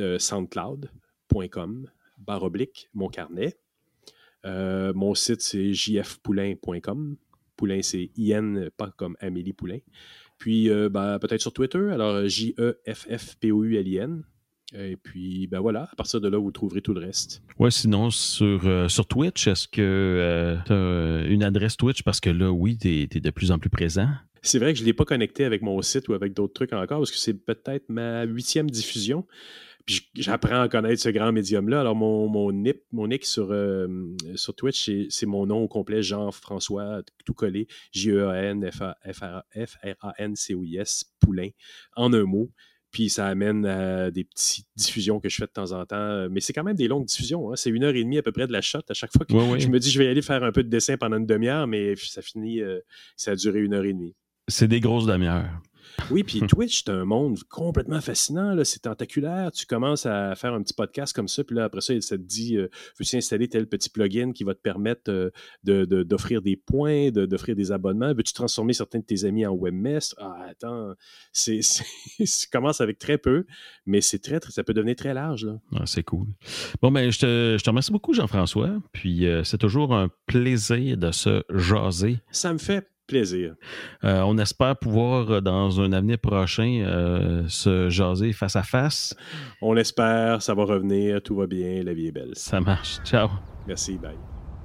D: soundcloud.com/mon carnet. Mon site, c'est jfpoulain.com. Poulain, c'est IN, pas comme Amélie Poulain. Puis, peut-être sur Twitter, alors JEFFPOULIN. Et puis, ben voilà, à partir de là, vous trouverez tout le reste.
A: Ouais, sinon, sur Twitch, est-ce que tu as une adresse Twitch? Parce que là, oui, tu es de plus en plus présent.
D: C'est vrai que je ne l'ai pas connecté avec mon site ou avec d'autres trucs encore, parce que c'est peut-être ma 8e diffusion. Puis j'apprends à connaître ce grand médium-là. Alors, mon nick sur Twitch, c'est mon nom au complet, Jean-François, tout collé, JEANFRANCOIS, Poulain, en un mot. Puis ça amène à des petites diffusions que je fais de temps en temps. Mais c'est quand même des longues diffusions. Hein. C'est 1h30 à peu près de la shot à chaque fois que je me dis je vais aller faire un peu de dessin pendant une demi-heure, mais ça finit, ça a duré 1h30.
A: C'est des grosses demi-heures.
D: Oui, puis Twitch, c'est un monde complètement fascinant. Là. C'est tentaculaire. Tu commences à faire un petit podcast comme ça, puis là, après ça, ça te dit veux-tu installer tel petit plugin qui va te permettre d'offrir des points, d'offrir des abonnements? Veux-tu transformer certains de tes amis en webmestre? Ah, attends, ça commence avec très peu, mais ça peut devenir très large. Là.
A: Ah, c'est cool. Bon, ben, je te remercie beaucoup, Jean-François. Puis, c'est toujours un plaisir de se jaser.
D: Ça me fait plaisir.
A: On espère pouvoir, dans un avenir prochain, se jaser face à face.
D: On l'espère, ça va revenir, tout va bien, la vie est belle.
A: Ça marche. Ciao.
D: Merci, bye.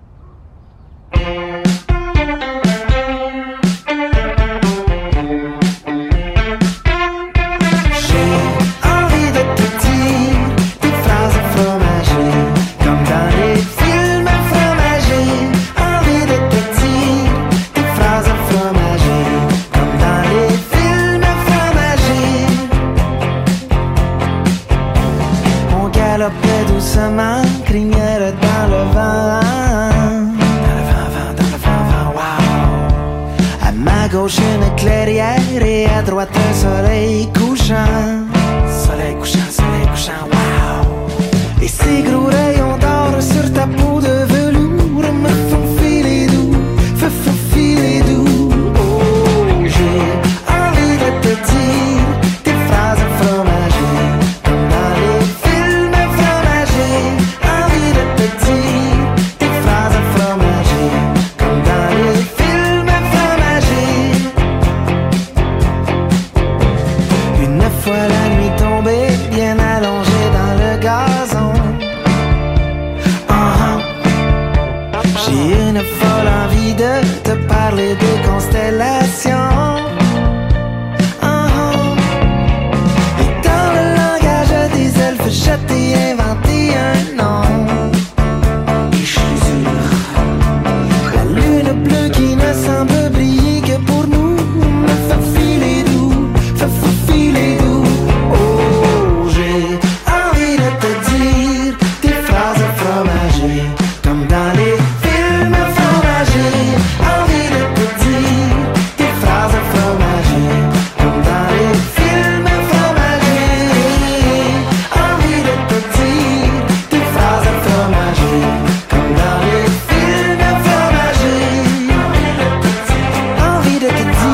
B: Doucement, crinière dans le vent. Dans le vent, wow. À ma gauche une clairière et à droite un soleil couchant. Soleil couchant, wow. Et ces gros rayons d'or sur ta peau de velours me font filer doux, filer doux. Oh, j'ai envie de te dire tes phrases fromagées. Des constellations. Et dans le langage des elfes, je t'ai inventé un nom. Et je suis sûr, la lune bleue qui ne semble briller que pour nous me fait filer doux, filer doux. Oh, j'ai envie de te dire tes phrases fromagées, comme dans les films fromagés. Envie de te dire tes phrases fromagées, comme dans les films fromagés. Envie de te dire tes phrases fromagées, comme dans les films fromagés. Envie de te dire.